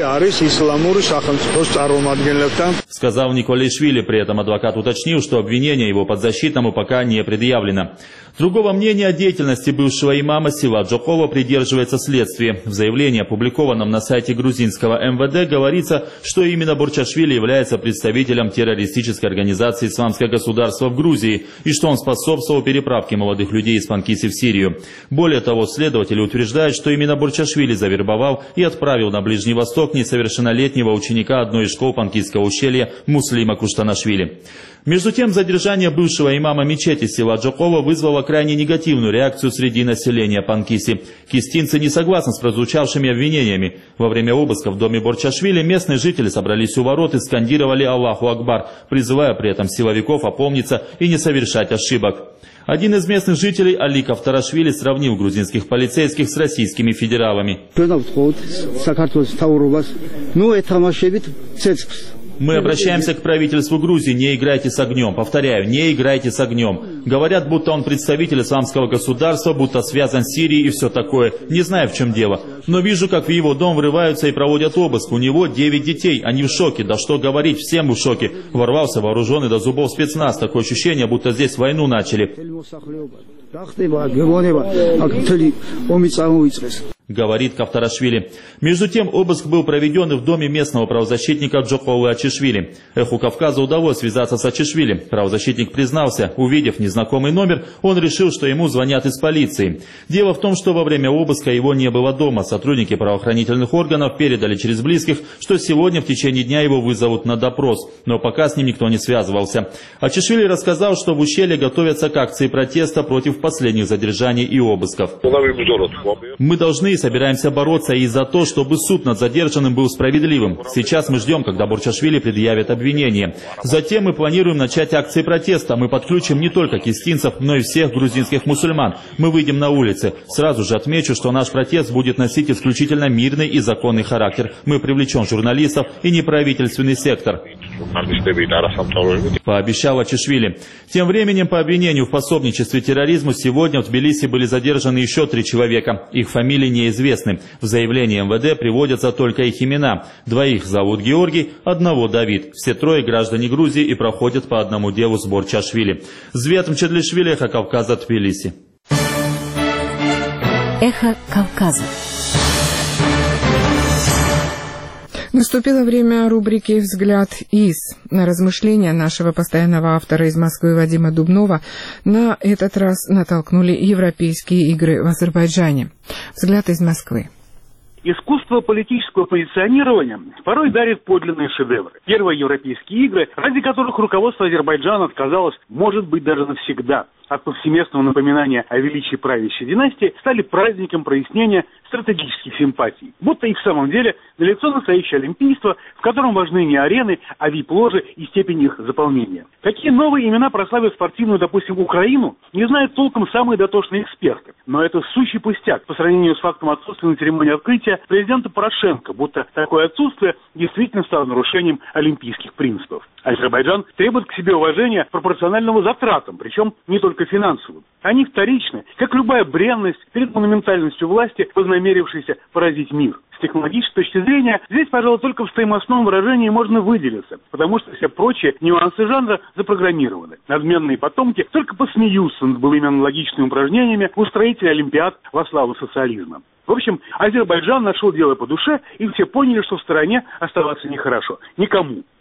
Сказал Николеишвили, при этом адвокат уточнил, что обвинение его подзащитному пока не предъявлено. Другого мнения о деятельности бывшего имама села Джоколо придерживается следствие. В заявлении, опубликованном на сайте грузинского эм вэ дэ, говорится, что именно Борчашвили является представителем террористической организации «Исламское государство» в Грузии и что он способствовал переправке молодых людей из Панкиси в Сирию. Более того, следователи утверждают, что именно Борчашвили завербовал и отправил на Ближний Восток несовершеннолетнего ученика одной из школ Панкисского ущелья Муслима Куштанашвили. Между тем, задержание бывшего имама мечети села Джоколо вызвало крайне негативную реакцию среди населения Панкиси. Кистинцы не согласны с прозвучавшими обвинениями. Во время обыска в доме Борчашвили местные жители собрались у ворот и скандировали «Аллаху Акбар», призывая при этом силовиков опомниться и не совершать ошибок. Один из местных жителей, Али Кавтарашвили, сравнил грузинских полицейских с российскими федералами. Мы обращаемся к правительству Грузии, не играйте с огнем. Повторяю, не играйте с огнем. Говорят, будто он представитель исламского государства, будто связан с Сирией и все такое. Не знаю, в чем дело. Но вижу, как в его дом врываются и проводят обыск. У него девять детей, они в шоке. Да что говорить, всем в шоке. Ворвался вооруженный до зубов спецназ. Такое ощущение, будто здесь войну начали. Говорит Кавтарашвили. Между тем, обыск был проведен и в доме местного правозащитника Джоколы Ачишвили. Эху Кавказа удалось связаться с Ачишвили. Правозащитник признался, увидев незнакомый номер, он решил, что ему звонят из полиции. Дело в том, что во время обыска его не было дома. Сотрудники правоохранительных органов передали через близких, что сегодня в течение дня его вызовут на допрос. Но пока с ним никто не связывался. Ачишвили рассказал, что в ущелье готовятся к акции протеста против последних задержаний и обысков. Мы должны и собираемся бороться и за то, чтобы суд над задержанным был справедливым. Сейчас мы ждем, когда Борчашвили предъявит обвинение. Затем мы планируем начать акции протеста. Мы подключим не только кистинцев, но и всех грузинских мусульман. Мы выйдем на улицы. Сразу же отмечу, что наш протест будет носить исключительно мирный и законный характер. Мы привлечем журналистов и неправительственный сектор. Пообещал Ачишвили. Тем временем, по обвинению в пособничестве терроризму, сегодня в Тбилиси были задержаны еще три человека. Их фамилии неизвестны. В заявлении эм вэ дэ приводятся только их имена. Двоих зовут Георгий, одного Давид. Все трое граждане Грузии и проходят по одному делу с Борчашвили. Звет Мчедлишвили, Эхо Кавказа, Тбилиси. Эхо Кавказа. Наступило время рубрики «Взгляд из». На размышления нашего постоянного автора из Москвы Вадима Дубнова на этот раз натолкнули европейские игры в Азербайджане. Взгляд из Москвы. Искусство политического позиционирования порой дарит подлинные шедевры. Первые европейские игры, ради которых руководство Азербайджана отказалось, может быть, даже навсегда от повсеместного напоминания о величии правящей династии, стали праздником прояснения стратегических симпатий. Будто и в самом деле налицо настоящее олимпийство, в котором важны не арены, а вип-ложи и степень их заполнения. Какие новые имена прославят спортивную, допустим, Украину, не знают толком самые дотошные эксперты. Но это сущий пустяк по сравнению с фактом отсутствия на церемонии открытия президента Порошенко, будто такое отсутствие действительно стало нарушением олимпийских принципов. Азербайджан требует к себе уважения пропорционального затратам, причем не только финансовым. Они вторичны, как любая бренность перед монументальностью власти, вознамерившейся поразить мир. С технологической точки зрения, здесь, пожалуй, только в стоимостном выражении можно выделиться, потому что все прочие нюансы жанра запрограммированы. Надменные потомки только посмеются над былыми аналогичными упражнениями устроителей олимпиад во славу социализма. В общем, Азербайджан нашел дело по душе, и все поняли, что в стороне оставаться нехорошо. Никому.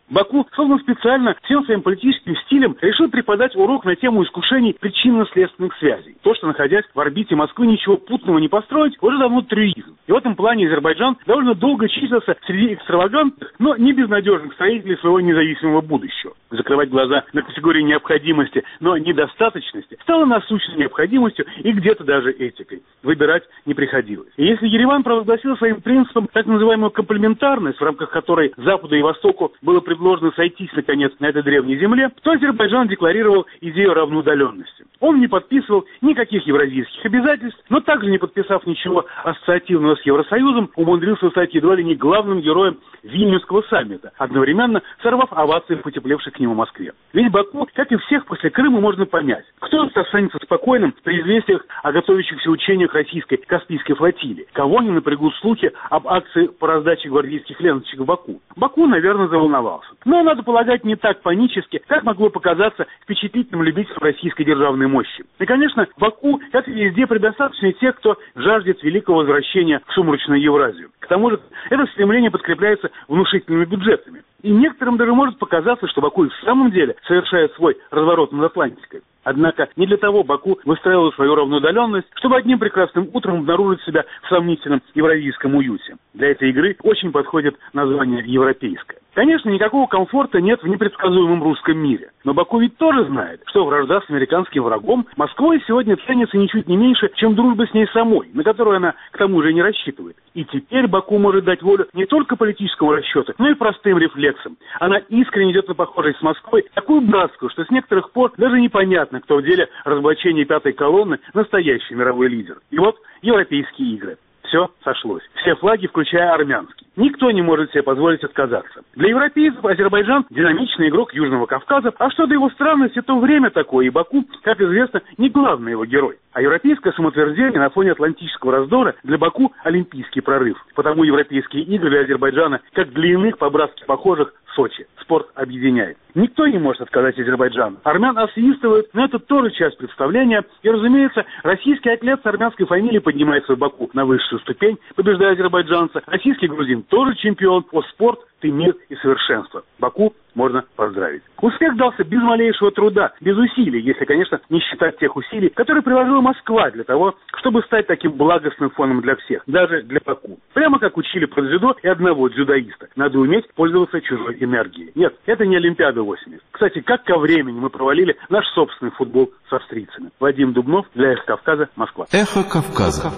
Баку, словно специально, всем своим политическим стилем решил преподать урок на тему искушений причинно-следственных связей. То, что, находясь в орбите Москвы, ничего путного не построить, уже давно трюизм. И в этом плане Азербайджан довольно долго числился среди экстравагантных, но не безнадежных строителей своего независимого будущего. Закрывать глаза на категории необходимости, но недостаточности стало насущной необходимостью и где-то даже этикой. Выбирать не приходилось. И если Ереван провозгласил своим принципом так называемую комплементарность, в рамках которой Западу и Востоку было предложено сойтись, наконец, на этой древней земле, то Азербайджан декларировал идею равноудаленности. Он не подписывал никаких евразийских обязательств, но также не подписав ничего ассоциативного с Евросоюзом, умудрился стать едва ли не главным героем Вильнюсского саммита, одновременно сорвав овации в потеплевшей к нему Москве. Ведь Баку, как и всех после Крыма, можно понять. Кто останется спокойным при известиях о готовящихся учениях российской Каспийской флотилии? Кого не напрягут слухи об акции по раздаче гвардейских ленточек в Баку? Баку, наверное, заволновался. Но, надо полагать, не так панически, как могло показаться впечатлительным любителям российской державной мощи. И, конечно, в Баку, как и везде, предостаточно тех, кто жаждет великого возвращения в сумрачную Евразию. К тому же, это стремление подкрепляется внушительными бюджетами. И некоторым даже может показаться, что Баку и в самом деле совершает свой разворот над Атлантикой. Однако не для того Баку выстраивал свою равноудаленность, чтобы одним прекрасным утром обнаружить себя в сомнительном евразийском уюте. Для этой игры очень подходит название «европейское». Конечно, никакого комфорта нет в непредсказуемом русском мире. Но Баку ведь тоже знает, что вражда с американским врагом Москвой сегодня ценится ничуть не меньше, чем дружба с ней самой, на которую она к тому же не рассчитывает. И теперь Баку может дать волю не только политическому расчету, но и простым рефлексам. Она искренне идет на похожесть с Москвой, такую братскую, что с некоторых пор даже непонятно, кто в деле разоблачения пятой колонны настоящий мировой лидер. И вот европейские игры. Все сошлось. Все флаги, включая армянский. Никто не может себе позволить отказаться. Для европейцев Азербайджан – динамичный игрок Южного Кавказа, а что до его странности, то время такое, и Баку, как известно, не главный его герой. А европейское самоутверждение на фоне атлантического раздора для Баку – олимпийский прорыв. Потому европейские игры для Азербайджана, как для иных по-братски похожих, Сочи. Спорт объединяет. Никто не может отказать Азербайджану. Армян освистывают, но это тоже часть представления. И, разумеется, российский атлет с армянской фамилией поднимается в Баку на высшую ступень, побеждая азербайджанца. Российский грузин тоже чемпион. О, спорт, ты мир и совершенство. Баку можно поздравить. Успех дался без малейшего труда, без усилий, если, конечно, не считать тех усилий, которые приложила Москва для того, чтобы стать таким благостным фоном для всех, даже для Баку. Прямо как учили про дзюдо и одного дзюдоиста. Надо уметь пользоваться чужой энергией. Нет, это не Олимпиада восемьдесят. Кстати, как ко времени мы провалили наш собственный футбол с австрийцами. Вадим Дубнов для «Эхо Кавказа», Москва. Эхо Кавказа.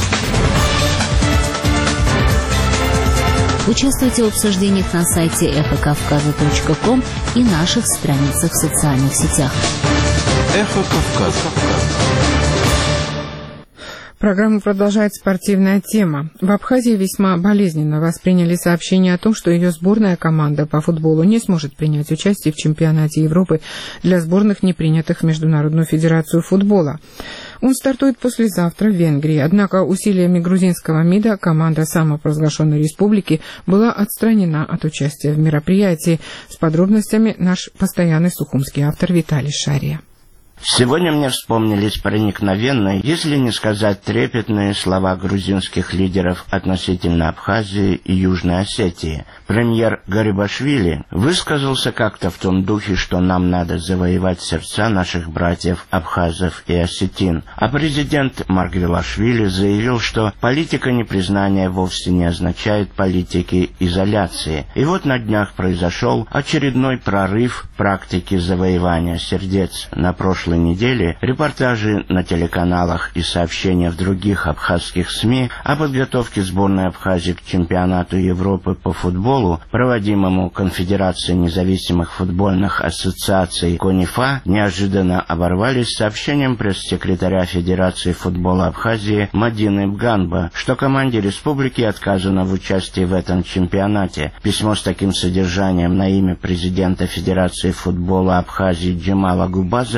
Участвуйте в обсуждениях на сайте эхо кавказа точка ком и наших страницах в социальных сетях. Эхо Кавказа. Программу продолжает спортивная тема. В Абхазии весьма болезненно восприняли сообщение о том, что ее сборная команда по футболу не сможет принять участие в чемпионате Европы для сборных, не принятых в Международную федерацию футбола. Он стартует послезавтра в Венгрии, однако усилиями грузинского МИДа команда самопровозглашенной республики была отстранена от участия в мероприятии. С подробностями наш постоянный сухумский автор Виталий Шария. Сегодня мне вспомнились проникновенные, если не сказать трепетные слова грузинских лидеров относительно Абхазии и Южной Осетии. Премьер Гарибашвили высказался как-то в том духе, что нам надо завоевать сердца наших братьев абхазов и осетин. А президент Маргвелашвили заявил, что политика непризнания вовсе не означает политики изоляции. И вот на днях произошел очередной прорыв практики завоевания сердец. На прошлой неделе репортажи на телеканалах и сообщения в других абхазских СМИ о подготовке сборной Абхазии к чемпионату Европы по футболу, проводимому Конфедерацией независимых футбольных ассоциаций КОНИФА, неожиданно оборвались сообщением пресс-секретаря Федерации футбола Абхазии Мадины Бганба, что команде республики отказано в участии в этом чемпионате. Письмо с таким содержанием на имя президента Федерации футбола Абхазии Джемала Губаза поступило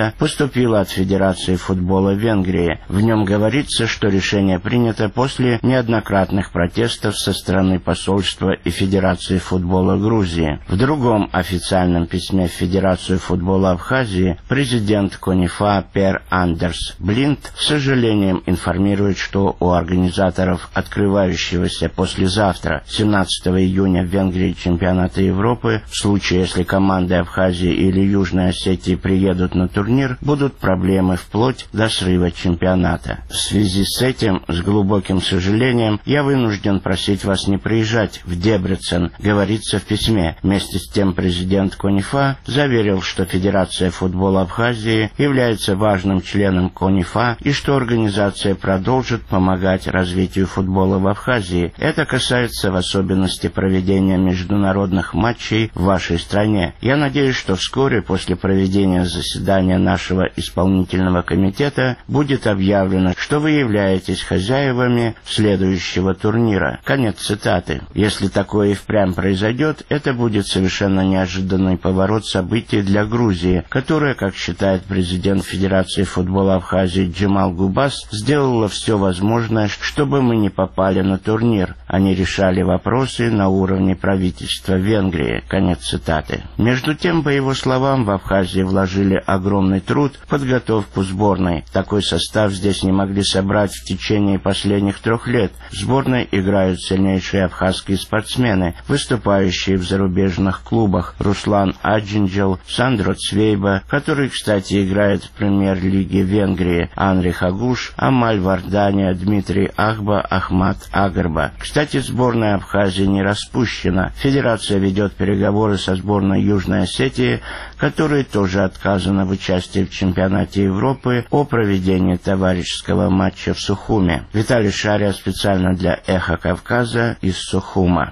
поступило от Федерации футбола Венгрии. В нем говорится, что решение принято после неоднократных протестов со стороны посольства и Федерации футбола Грузии. В другом официальном письме в Федерацию футбола Абхазии президент КОНИФА Пер Андерс Блинд с сожалением информирует, что у организаторов открывающегося послезавтра, семнадцатого июня, в Венгрии чемпионата Европы, в случае, если команды Абхазии или Южной Осетии приедут на турнир, будут проблемы вплоть до срыва чемпионата. В связи с этим, с глубоким сожалением, я вынужден просить вас не приезжать в Дебрецен, говорится в письме. Вместе с тем президент КОНИФА заверил, что Федерация футбола Абхазии является важным членом КОНИФА и что организация продолжит помогать развитию футбола в Абхазии. Это касается в особенности проведения международных матчей в вашей стране. Я надеюсь, что вскоре после проведения заседания нашего исполнительного комитета будет объявлено, что вы являетесь хозяевами следующего турнира. Конец цитаты. Если такое и впрямь произойдет, это будет совершенно неожиданный поворот событий для Грузии, которая, как считает президент Федерации футбола Абхазии Джемал Губас, сделала все возможное, чтобы мы не попали на турнир. Они решали вопросы на уровне правительства Венгрии. Конец цитаты. Между тем, по его словам, в Абхазии вложили огромный труд в подготовку сборной. Такой состав здесь не могли собрать в течение последних трех лет. В сборной играют сильнейшие абхазские спортсмены, выступающие в зарубежных клубах: Руслан Аджинджел, Сандро Цвейба, который, кстати, играет в премьер-лиге Венгрии, Анри Хагуш, Амаль Вардания, Дмитрий Ахба, Ахмат Агарба. Кстати, сборная Абхазии не распущена. Федерация ведет переговоры со сборной Южной Осетии, которой тоже отказано в участии в чемпионате Европы о проведении товарищеского матча в Сухуме. Виталий Шария специально для «Эхо Кавказа» из Сухума.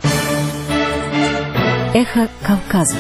«Эхо Кавказа».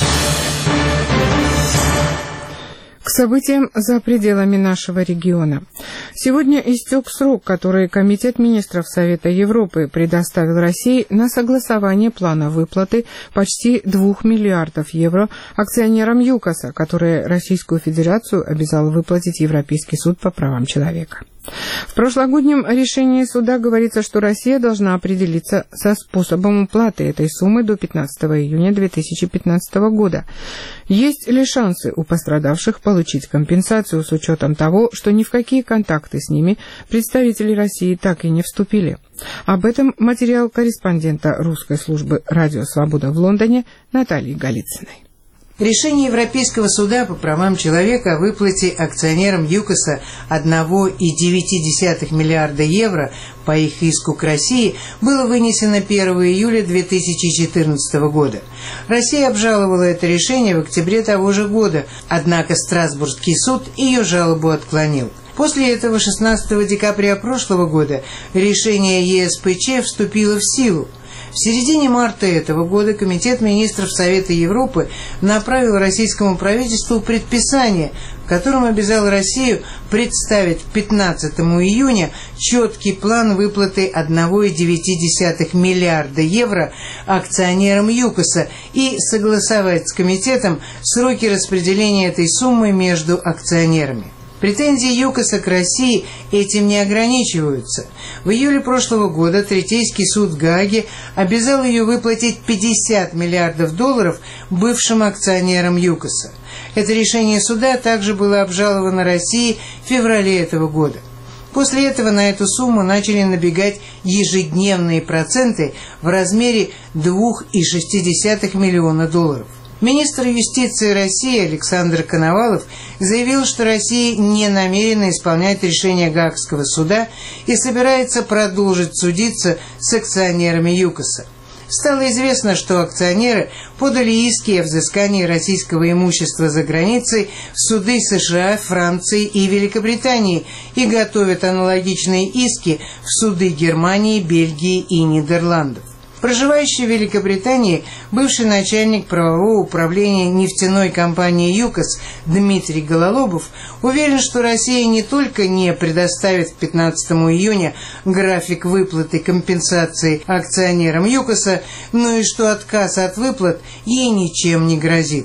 К событиям за пределами нашего региона. Сегодня истек срок, который Комитет министров Совета Европы предоставил России на согласование плана выплаты почти двух миллиардов евро акционерам ЮКОСа, которые Российскую Федерацию обязал выплатить Европейский суд по правам человека. В прошлогоднем решении суда говорится, что Россия должна определиться со способом уплаты этой суммы до пятнадцатого июня две тысячи пятнадцатого года. Есть ли шансы у пострадавших получить компенсацию с учетом того, что ни в какие контакты с ними представители России так и не вступили? Об этом материал корреспондента русской службы «Радио Свобода» в Лондоне Натальи Голицыной. Решение Европейского суда по правам человека о выплате акционерам ЮКОСа одного целых девять десятых миллиарда евро по их иску к России было вынесено первого июля две тысячи четырнадцатого года. Россия обжаловала это решение в октябре того же года, однако Страсбургский суд ее жалобу отклонил. После этого шестнадцатого декабря прошлого года решение ЕСПЧ вступило в силу. В середине марта этого года Комитет министров Совета Европы направил российскому правительству предписание, в котором обязал Россию представить к пятнадцатому июня четкий план выплаты одного целых девять десятых миллиарда евро акционерам ЮКОСа и согласовать с комитетом сроки распределения этой суммы между акционерами. Претензии ЮКОСа к России этим не ограничиваются. В июле прошлого года Третейский суд в Гааге обязал ее выплатить пятьдесят миллиардов долларов бывшим акционерам ЮКОСа. Это решение суда также было обжаловано Россией в феврале этого года. После этого на эту сумму начали набегать ежедневные проценты в размере два целых шесть десятых миллиона долларов. Министр юстиции России Александр Коновалов заявил, что Россия не намерена исполнять решение Гаагского суда и собирается продолжить судиться с акционерами ЮКОСа. Стало известно, что акционеры подали иски о взыскании российского имущества за границей в суды США, Франции и Великобритании и готовят аналогичные иски в суды Германии, Бельгии и Нидерландов. Проживающий в Великобритании бывший начальник правового управления нефтяной компании ЮКОС Дмитрий Гололобов уверен, что Россия не только не предоставит к пятнадцатому июня график выплаты компенсации акционерам ЮКОСа, но и что отказ от выплат ей ничем не грозит.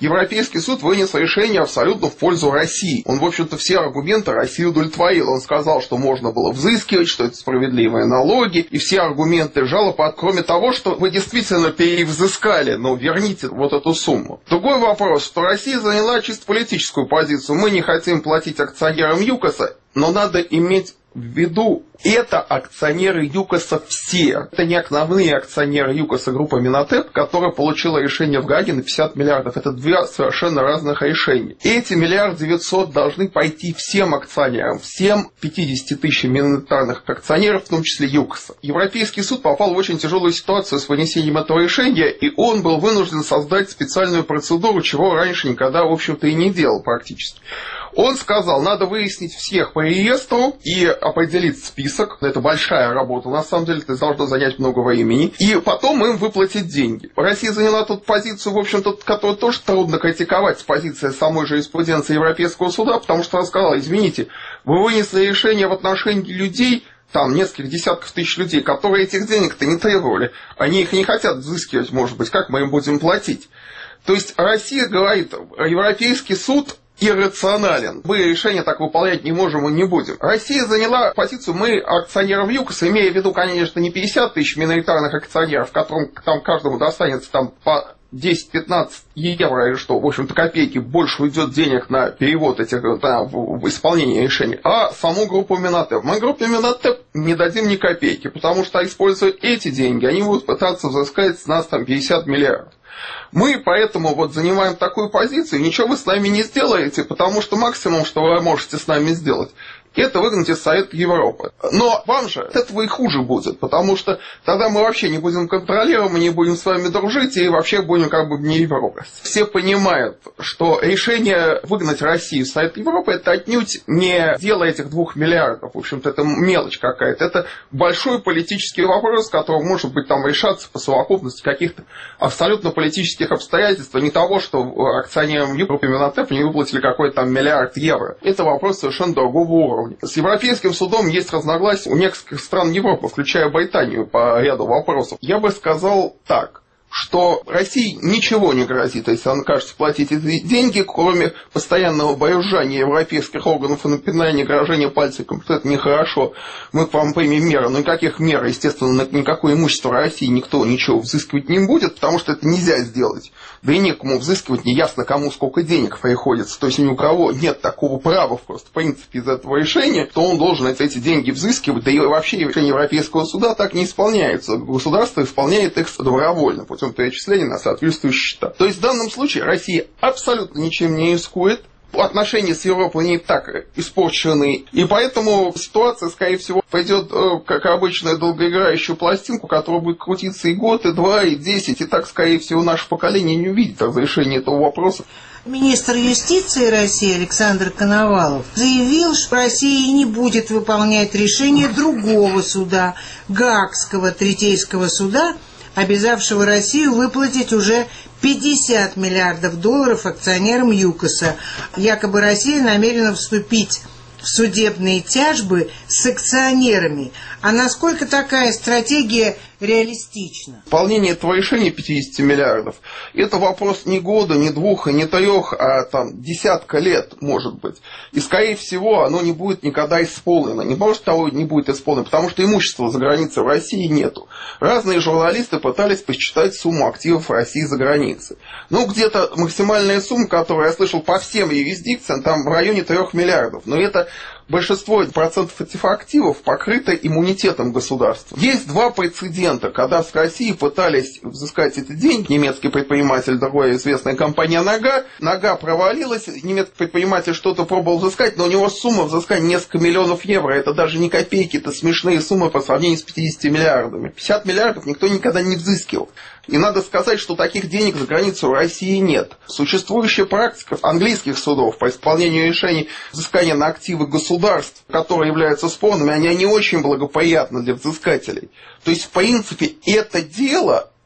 Европейский суд вынес решение абсолютно в пользу России. Он, в общем-то, все аргументы России удовлетворил. Он сказал, что можно было взыскивать, что это справедливые налоги, и все аргументы жалоб, кроме того, что вы действительно перевзыскали, но верните вот эту сумму. Другой вопрос, что Россия заняла чисто политическую позицию. Мы не хотим платить акционерам ЮКОСа, но надо иметь в виду, это акционеры ЮКОСа все. Это не основные акционеры ЮКОСа группа Минотеп, которая получила решение в Гааге на пятьдесят миллиардов. Это две совершенно разных решения. Эти миллиард девятьсот должны пойти всем акционерам, всем пятидесяти тысячам миноритарных акционеров, в том числе ЮКОСа. Европейский суд попал в очень тяжелую ситуацию с вынесением этого решения, и он был вынужден создать специальную процедуру, чего раньше никогда, в общем-то, и не делал практически. Он сказал, надо выяснить всех по реестру и определить список. Это большая работа, на самом деле, это должно занять много времени. И потом им выплатить деньги. Россия заняла тут позицию, в общем-то, которую тоже трудно критиковать с позиции самой юриспруденции Европейского суда, потому что она сказала, извините, вы вынесли решение в отношении людей, там нескольких десятков тысяч людей, которые этих денег-то не требовали. Они их не хотят взыскивать, может быть, как мы им будем платить. То есть Россия говорит, Европейский суд иррационален. Мы решение так выполнять не можем и не будем. Россия заняла позицию, мы акционеров ЮКОСа, имея в виду, конечно, не пятьдесят тысяч миноритарных акционеров, которым там каждому достанется там по десять-пятнадцать евро или что, в общем-то, копейки, больше уйдет денег на перевод этих, на, в исполнение решений, а саму группу Минотеп. Мы группе Минотеп не дадим ни копейки, потому что, используя эти деньги, они будут пытаться взыскать с нас там пятьдесят миллиардов. Мы поэтому вот занимаем такую позицию, ничего вы с нами не сделаете, потому что максимум, что вы можете с нами сделать, это выгнать из Совета Европы. Но вам же от этого и хуже будет, потому что тогда мы вообще не будем контролируемы, не будем с вами дружить и вообще будем как бы вне Европы. Все понимают, что решение выгнать Россию из Совета Европы это отнюдь не дело этих двух миллиардов. В общем-то, это мелочь какая-то. Это большой политический вопрос, который может быть там решаться по совокупности каких-то абсолютно политических обстоятельств, а не того, что акционерам группы Минотеп не выплатили какой-то там миллиард евро. Это вопрос совершенно другого уровня. С Европейским судом есть разногласия у нескольких стран Европы, включая Британию, по ряду вопросов. Я бы сказал так, что России ничего не грозит, если она кажется платить эти деньги, кроме постоянного боюжания европейских органов и напинания, грожения пальцем, что это нехорошо, мы к вам примем меры. Но никаких мер, естественно, никакое имущество России никто ничего взыскивать не будет, потому что это нельзя сделать. Да и некому взыскивать, неясно кому сколько денег приходится. То есть ни у кого нет такого права просто, в принципе, из этого решения, то он должен эти деньги взыскивать, да и вообще решение Европейского суда так не исполняется. Государство исполняет их добровольно, путем перечисления на соответствующие счета. То есть в данном случае Россия абсолютно ничем не рискует. Отношения с Европой не так испорчены, и поэтому ситуация, скорее всего, пойдет, как обычно, долгоиграющую пластинку, которая будет крутиться и год, и два, и десять, и так, скорее всего, наше поколение не увидит разрешения этого вопроса. Министр юстиции России Александр Коновалов заявил, что Россия не будет выполнять решение другого суда, Гаагского Третейского суда, обязавшего Россию выплатить уже пятьдесят миллиардов долларов акционерам ЮКОСа. Якобы Россия намерена вступить в судебные тяжбы с акционерами. А насколько такая стратегия реалистична? Выполнение этого решения пятьдесят миллиардов – это вопрос не года, не двух, и не трех, а там десятка лет, может быть. И, скорее всего, оно не будет никогда исполнено. Не может того не будет исполнено, потому что имущества за границей в России нету. Разные журналисты пытались посчитать сумму активов России за границей. Ну, где-то максимальная сумма, которую я слышал по всем юрисдикциям, там в районе трех миллиардов. Но это большинство процентов этих активов покрыто иммунитетом государства. Есть два прецедента, когда с России пытались взыскать эти деньги. Немецкий предприниматель, другая известная компания «Нога». «Нога» провалилась, немецкий предприниматель что-то пробовал взыскать, но у него сумма взыскания несколько миллионов евро. Это даже не копейки, это смешные суммы по сравнению с пятьюдесятью миллиардами. пятьдесят миллиардов никто никогда не взыскивал. И надо сказать, что таких денег за границей у России нет. Существующая практика английских судов по исполнению решений взыскания на активы государств, которые являются спорными, они не очень благоприятны для взыскателей. То есть, в принципе, это дело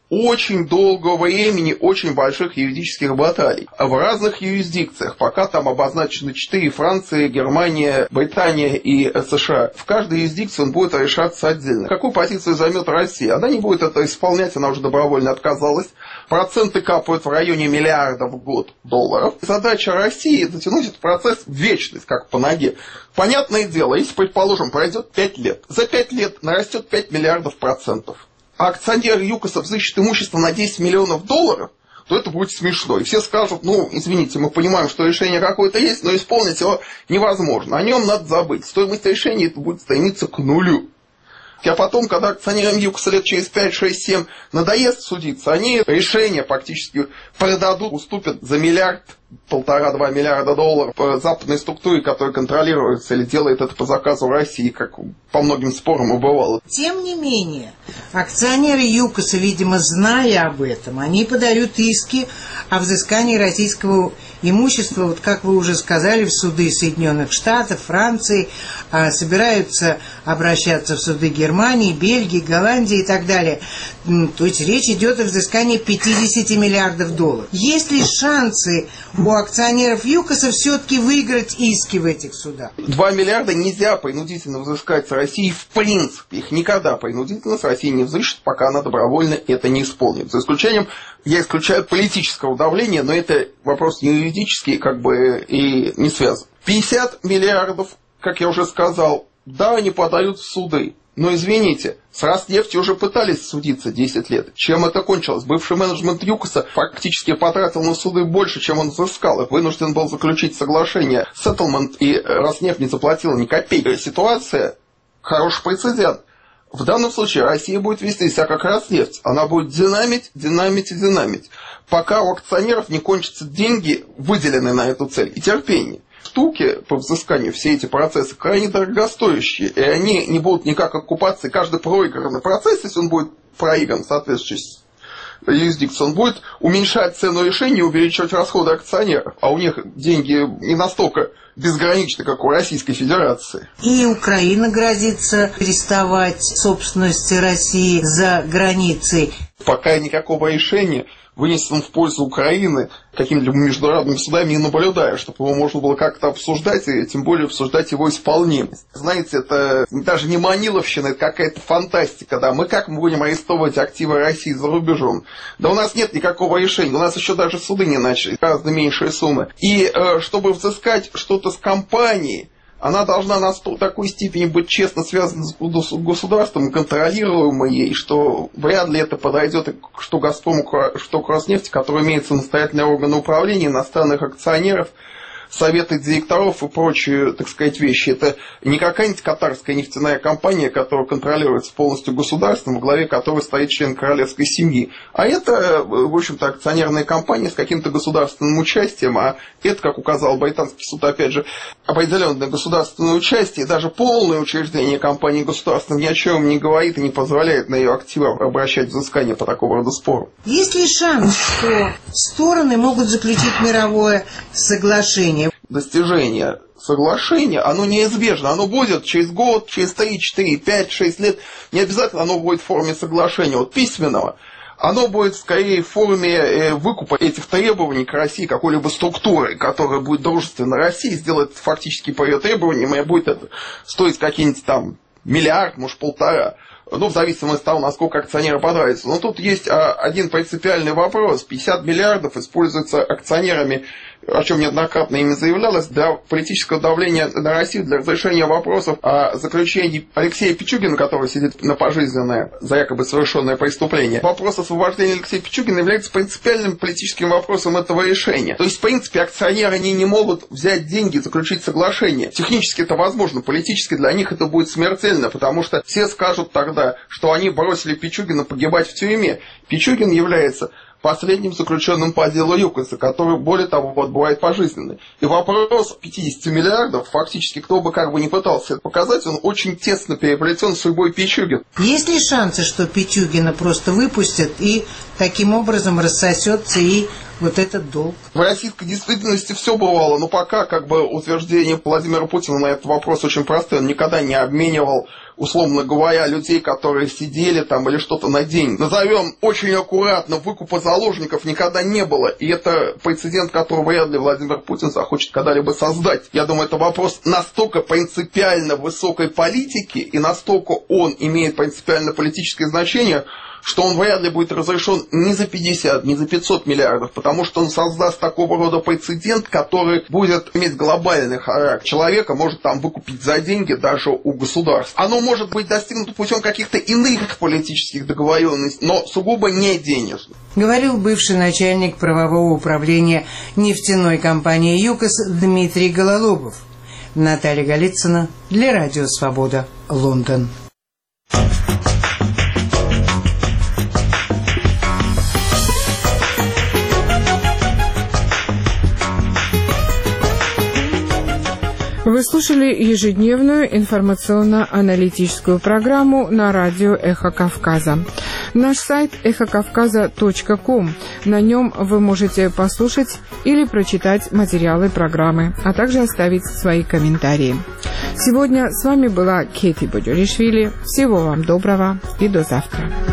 очень долгого времени, очень больших юридических баталий в разных юрисдикциях, пока там обозначены четыре: Франция, Германия, Британия и США. В каждой юрисдикции он будет решаться отдельно. Какую позицию займет Россия? Она не будет это исполнять, она уже добровольно отказалась. Проценты капают в районе миллиарда в год долларов. Задача России затянуть этот процесс в вечность, как по ноге. Понятное дело, если, предположим, пройдет пять лет, за пять лет нарастет пять миллиардов процентов. А акционер ЮКОСа взыщет имущество на десять миллионов долларов, то это будет смешно. И все скажут: ну, извините, мы понимаем, что решение какое-то есть, но исполнить его невозможно. О нем надо забыть. Стоимость решения это будет стремиться к нулю. А потом, когда акционерам ЮКОСа лет через пять, шесть, семь надоест судиться, они решение практически продадут, уступят за миллиард, полтора-два миллиарда долларов западной структуре, которая контролируется или делает это по заказу России, как по многим спорам и бывало. Тем не менее, акционеры ЮКОСа, видимо, зная об этом, они подают иски о взыскании российского имущества, вот как вы уже сказали, в суды Соединенных Штатов, Франции, а, собираются обращаться в суды Германии, Бельгии, Голландии и так далее. То есть речь идет о взыскании пятьдесят миллиардов долларов. Есть ли шансы у акционеров ЮКОСа все-таки выиграть иски в этих судах? Два миллиарда нельзя принудительно взыскать с России в принципе. Их никогда принудительно с Россией не взыщет, пока она добровольно это не исполнит. За исключением, я исключаю политического давления, но это вопрос не юридический, как бы и не связан. пятьдесят миллиардов, как я уже сказал, да, они подают в суды. Но извините, с Роснефтью уже пытались судиться десять лет. Чем это кончилось? Бывший менеджмент ЮКОСа фактически потратил на суды больше, чем он взыскал. И вынужден был заключить соглашение. Сеттлмент, и Роснефть не заплатила ни копейки. Ситуация хороший прецедент. В данном случае Россия будет вести себя как Роснефть. Она будет динамить, динамить и динамить. Пока у акционеров не кончатся деньги, выделенные на эту цель, и терпение. Штуки по взысканию, все эти процессы крайне дорогостоящие, и они не будут никак окупаться, и каждый проигранный процесс, если он будет проигран в соответствии с юрисдикцией, он будет уменьшать цену решения и увеличивать расходы акционеров, а у них деньги не настолько безграничны, как у Российской Федерации. И Украина грозится арестовать собственность России за границей. Пока никакого решения, вынесенным в пользу Украины, какими-либо международными судами не наблюдаю, чтобы его можно было как-то обсуждать, и тем более обсуждать его исполнимость. Знаете, это даже не маниловщина, это какая-то фантастика, да, мы как мы будем арестовывать активы России за рубежом? Да у нас нет никакого решения, у нас еще даже суды не начали, гораздо меньшие суммы. И э, чтобы взыскать что-то с компанией, она должна на такой степени быть честно связана с государством, контролируемой ей, что вряд ли это подойдет что Газпрому, что к Роснефти, который имеет самостоятельные органы управления, иностранных акционеров, советы директоров и прочие, так сказать, вещи. Это не какая-нибудь катарская нефтяная компания, которая контролируется полностью государством, во главе которой стоит член королевской семьи. А это, в общем-то, акционерная компания с каким-то государственным участием, а это, как указал британский суд, опять же, определенное государственное участие, даже полное учреждение компании государственной ни о чем не говорит и не позволяет на ее активы обращать взыскание по такого рода спору. Есть ли шанс, что стороны могут заключить мировое соглашение? Достижение соглашения, оно неизбежно, оно будет через год, через три, четыре, пять, шесть лет, не обязательно оно будет в форме соглашения, вот письменного, оно будет скорее в форме выкупа этих требований к России какой-либо структуры, которая будет дружественна России, сделает фактически по ее требованиям, и будет это стоить какие-нибудь там миллиард, может полтора. Ну, в зависимости от того, насколько акционеры понравятся. Но тут есть а, один принципиальный вопрос. пятьдесят миллиардов используются акционерами, о чем неоднократно ими заявлялось, для политического давления на Россию, для разрешения вопросов о заключении Алексея Пичугина, который сидит на пожизненное за якобы совершенное преступление. Вопрос освобождения Алексея Пичугина является принципиальным политическим вопросом этого решения. То есть, в принципе, акционеры они не могут взять деньги, заключить соглашение. Технически это возможно, политически для них это будет смертельно, потому что все скажут тогда, что они бросили Пичугина погибать в тюрьме. Пичугин является последним заключенным по делу ЮКОСа, который, более того, отбывает пожизненно. И вопрос пятьдесят миллиардов, фактически, кто бы как бы не пытался это показать, он очень тесно переплетен с судьбой Пичугина. Есть ли шансы, что Пичугина просто выпустят и таким образом рассосется и вот этот долг. В российской действительности все бывало, но пока как бы утверждение Владимира Путина на этот вопрос очень простое. Он никогда не обменивал, условно говоря, людей, которые сидели там или что-то на деньги. Назовем очень аккуратно, выкупа заложников никогда не было. И это прецедент, который вряд ли Владимир Путин захочет когда-либо создать. Я думаю, это вопрос настолько принципиально высокой политики и настолько он имеет принципиально политическое значение, что он вряд ли будет разрешен ни за пятьдесят, ни за пятьсот миллиардов, потому что он создаст такого рода прецедент, который будет иметь глобальный характер. Человека может там выкупить за деньги даже у государств. Оно может быть достигнуто путем каких-то иных политических договоренностей, но сугубо не денежных. Говорил бывший начальник правового управления нефтяной компании «ЮКОС» Дмитрий Гололобов. Наталья Голицына для Радио Свобода, Лондон. Вы слушали ежедневную информационно-аналитическую программу на радио «Эхо Кавказа». Наш сайт эхо кавказа точка ком. На нем вы можете послушать или прочитать материалы программы, а также оставить свои комментарии. Сегодня с вами была Кети Бодюришвили. Всего вам доброго и до завтра.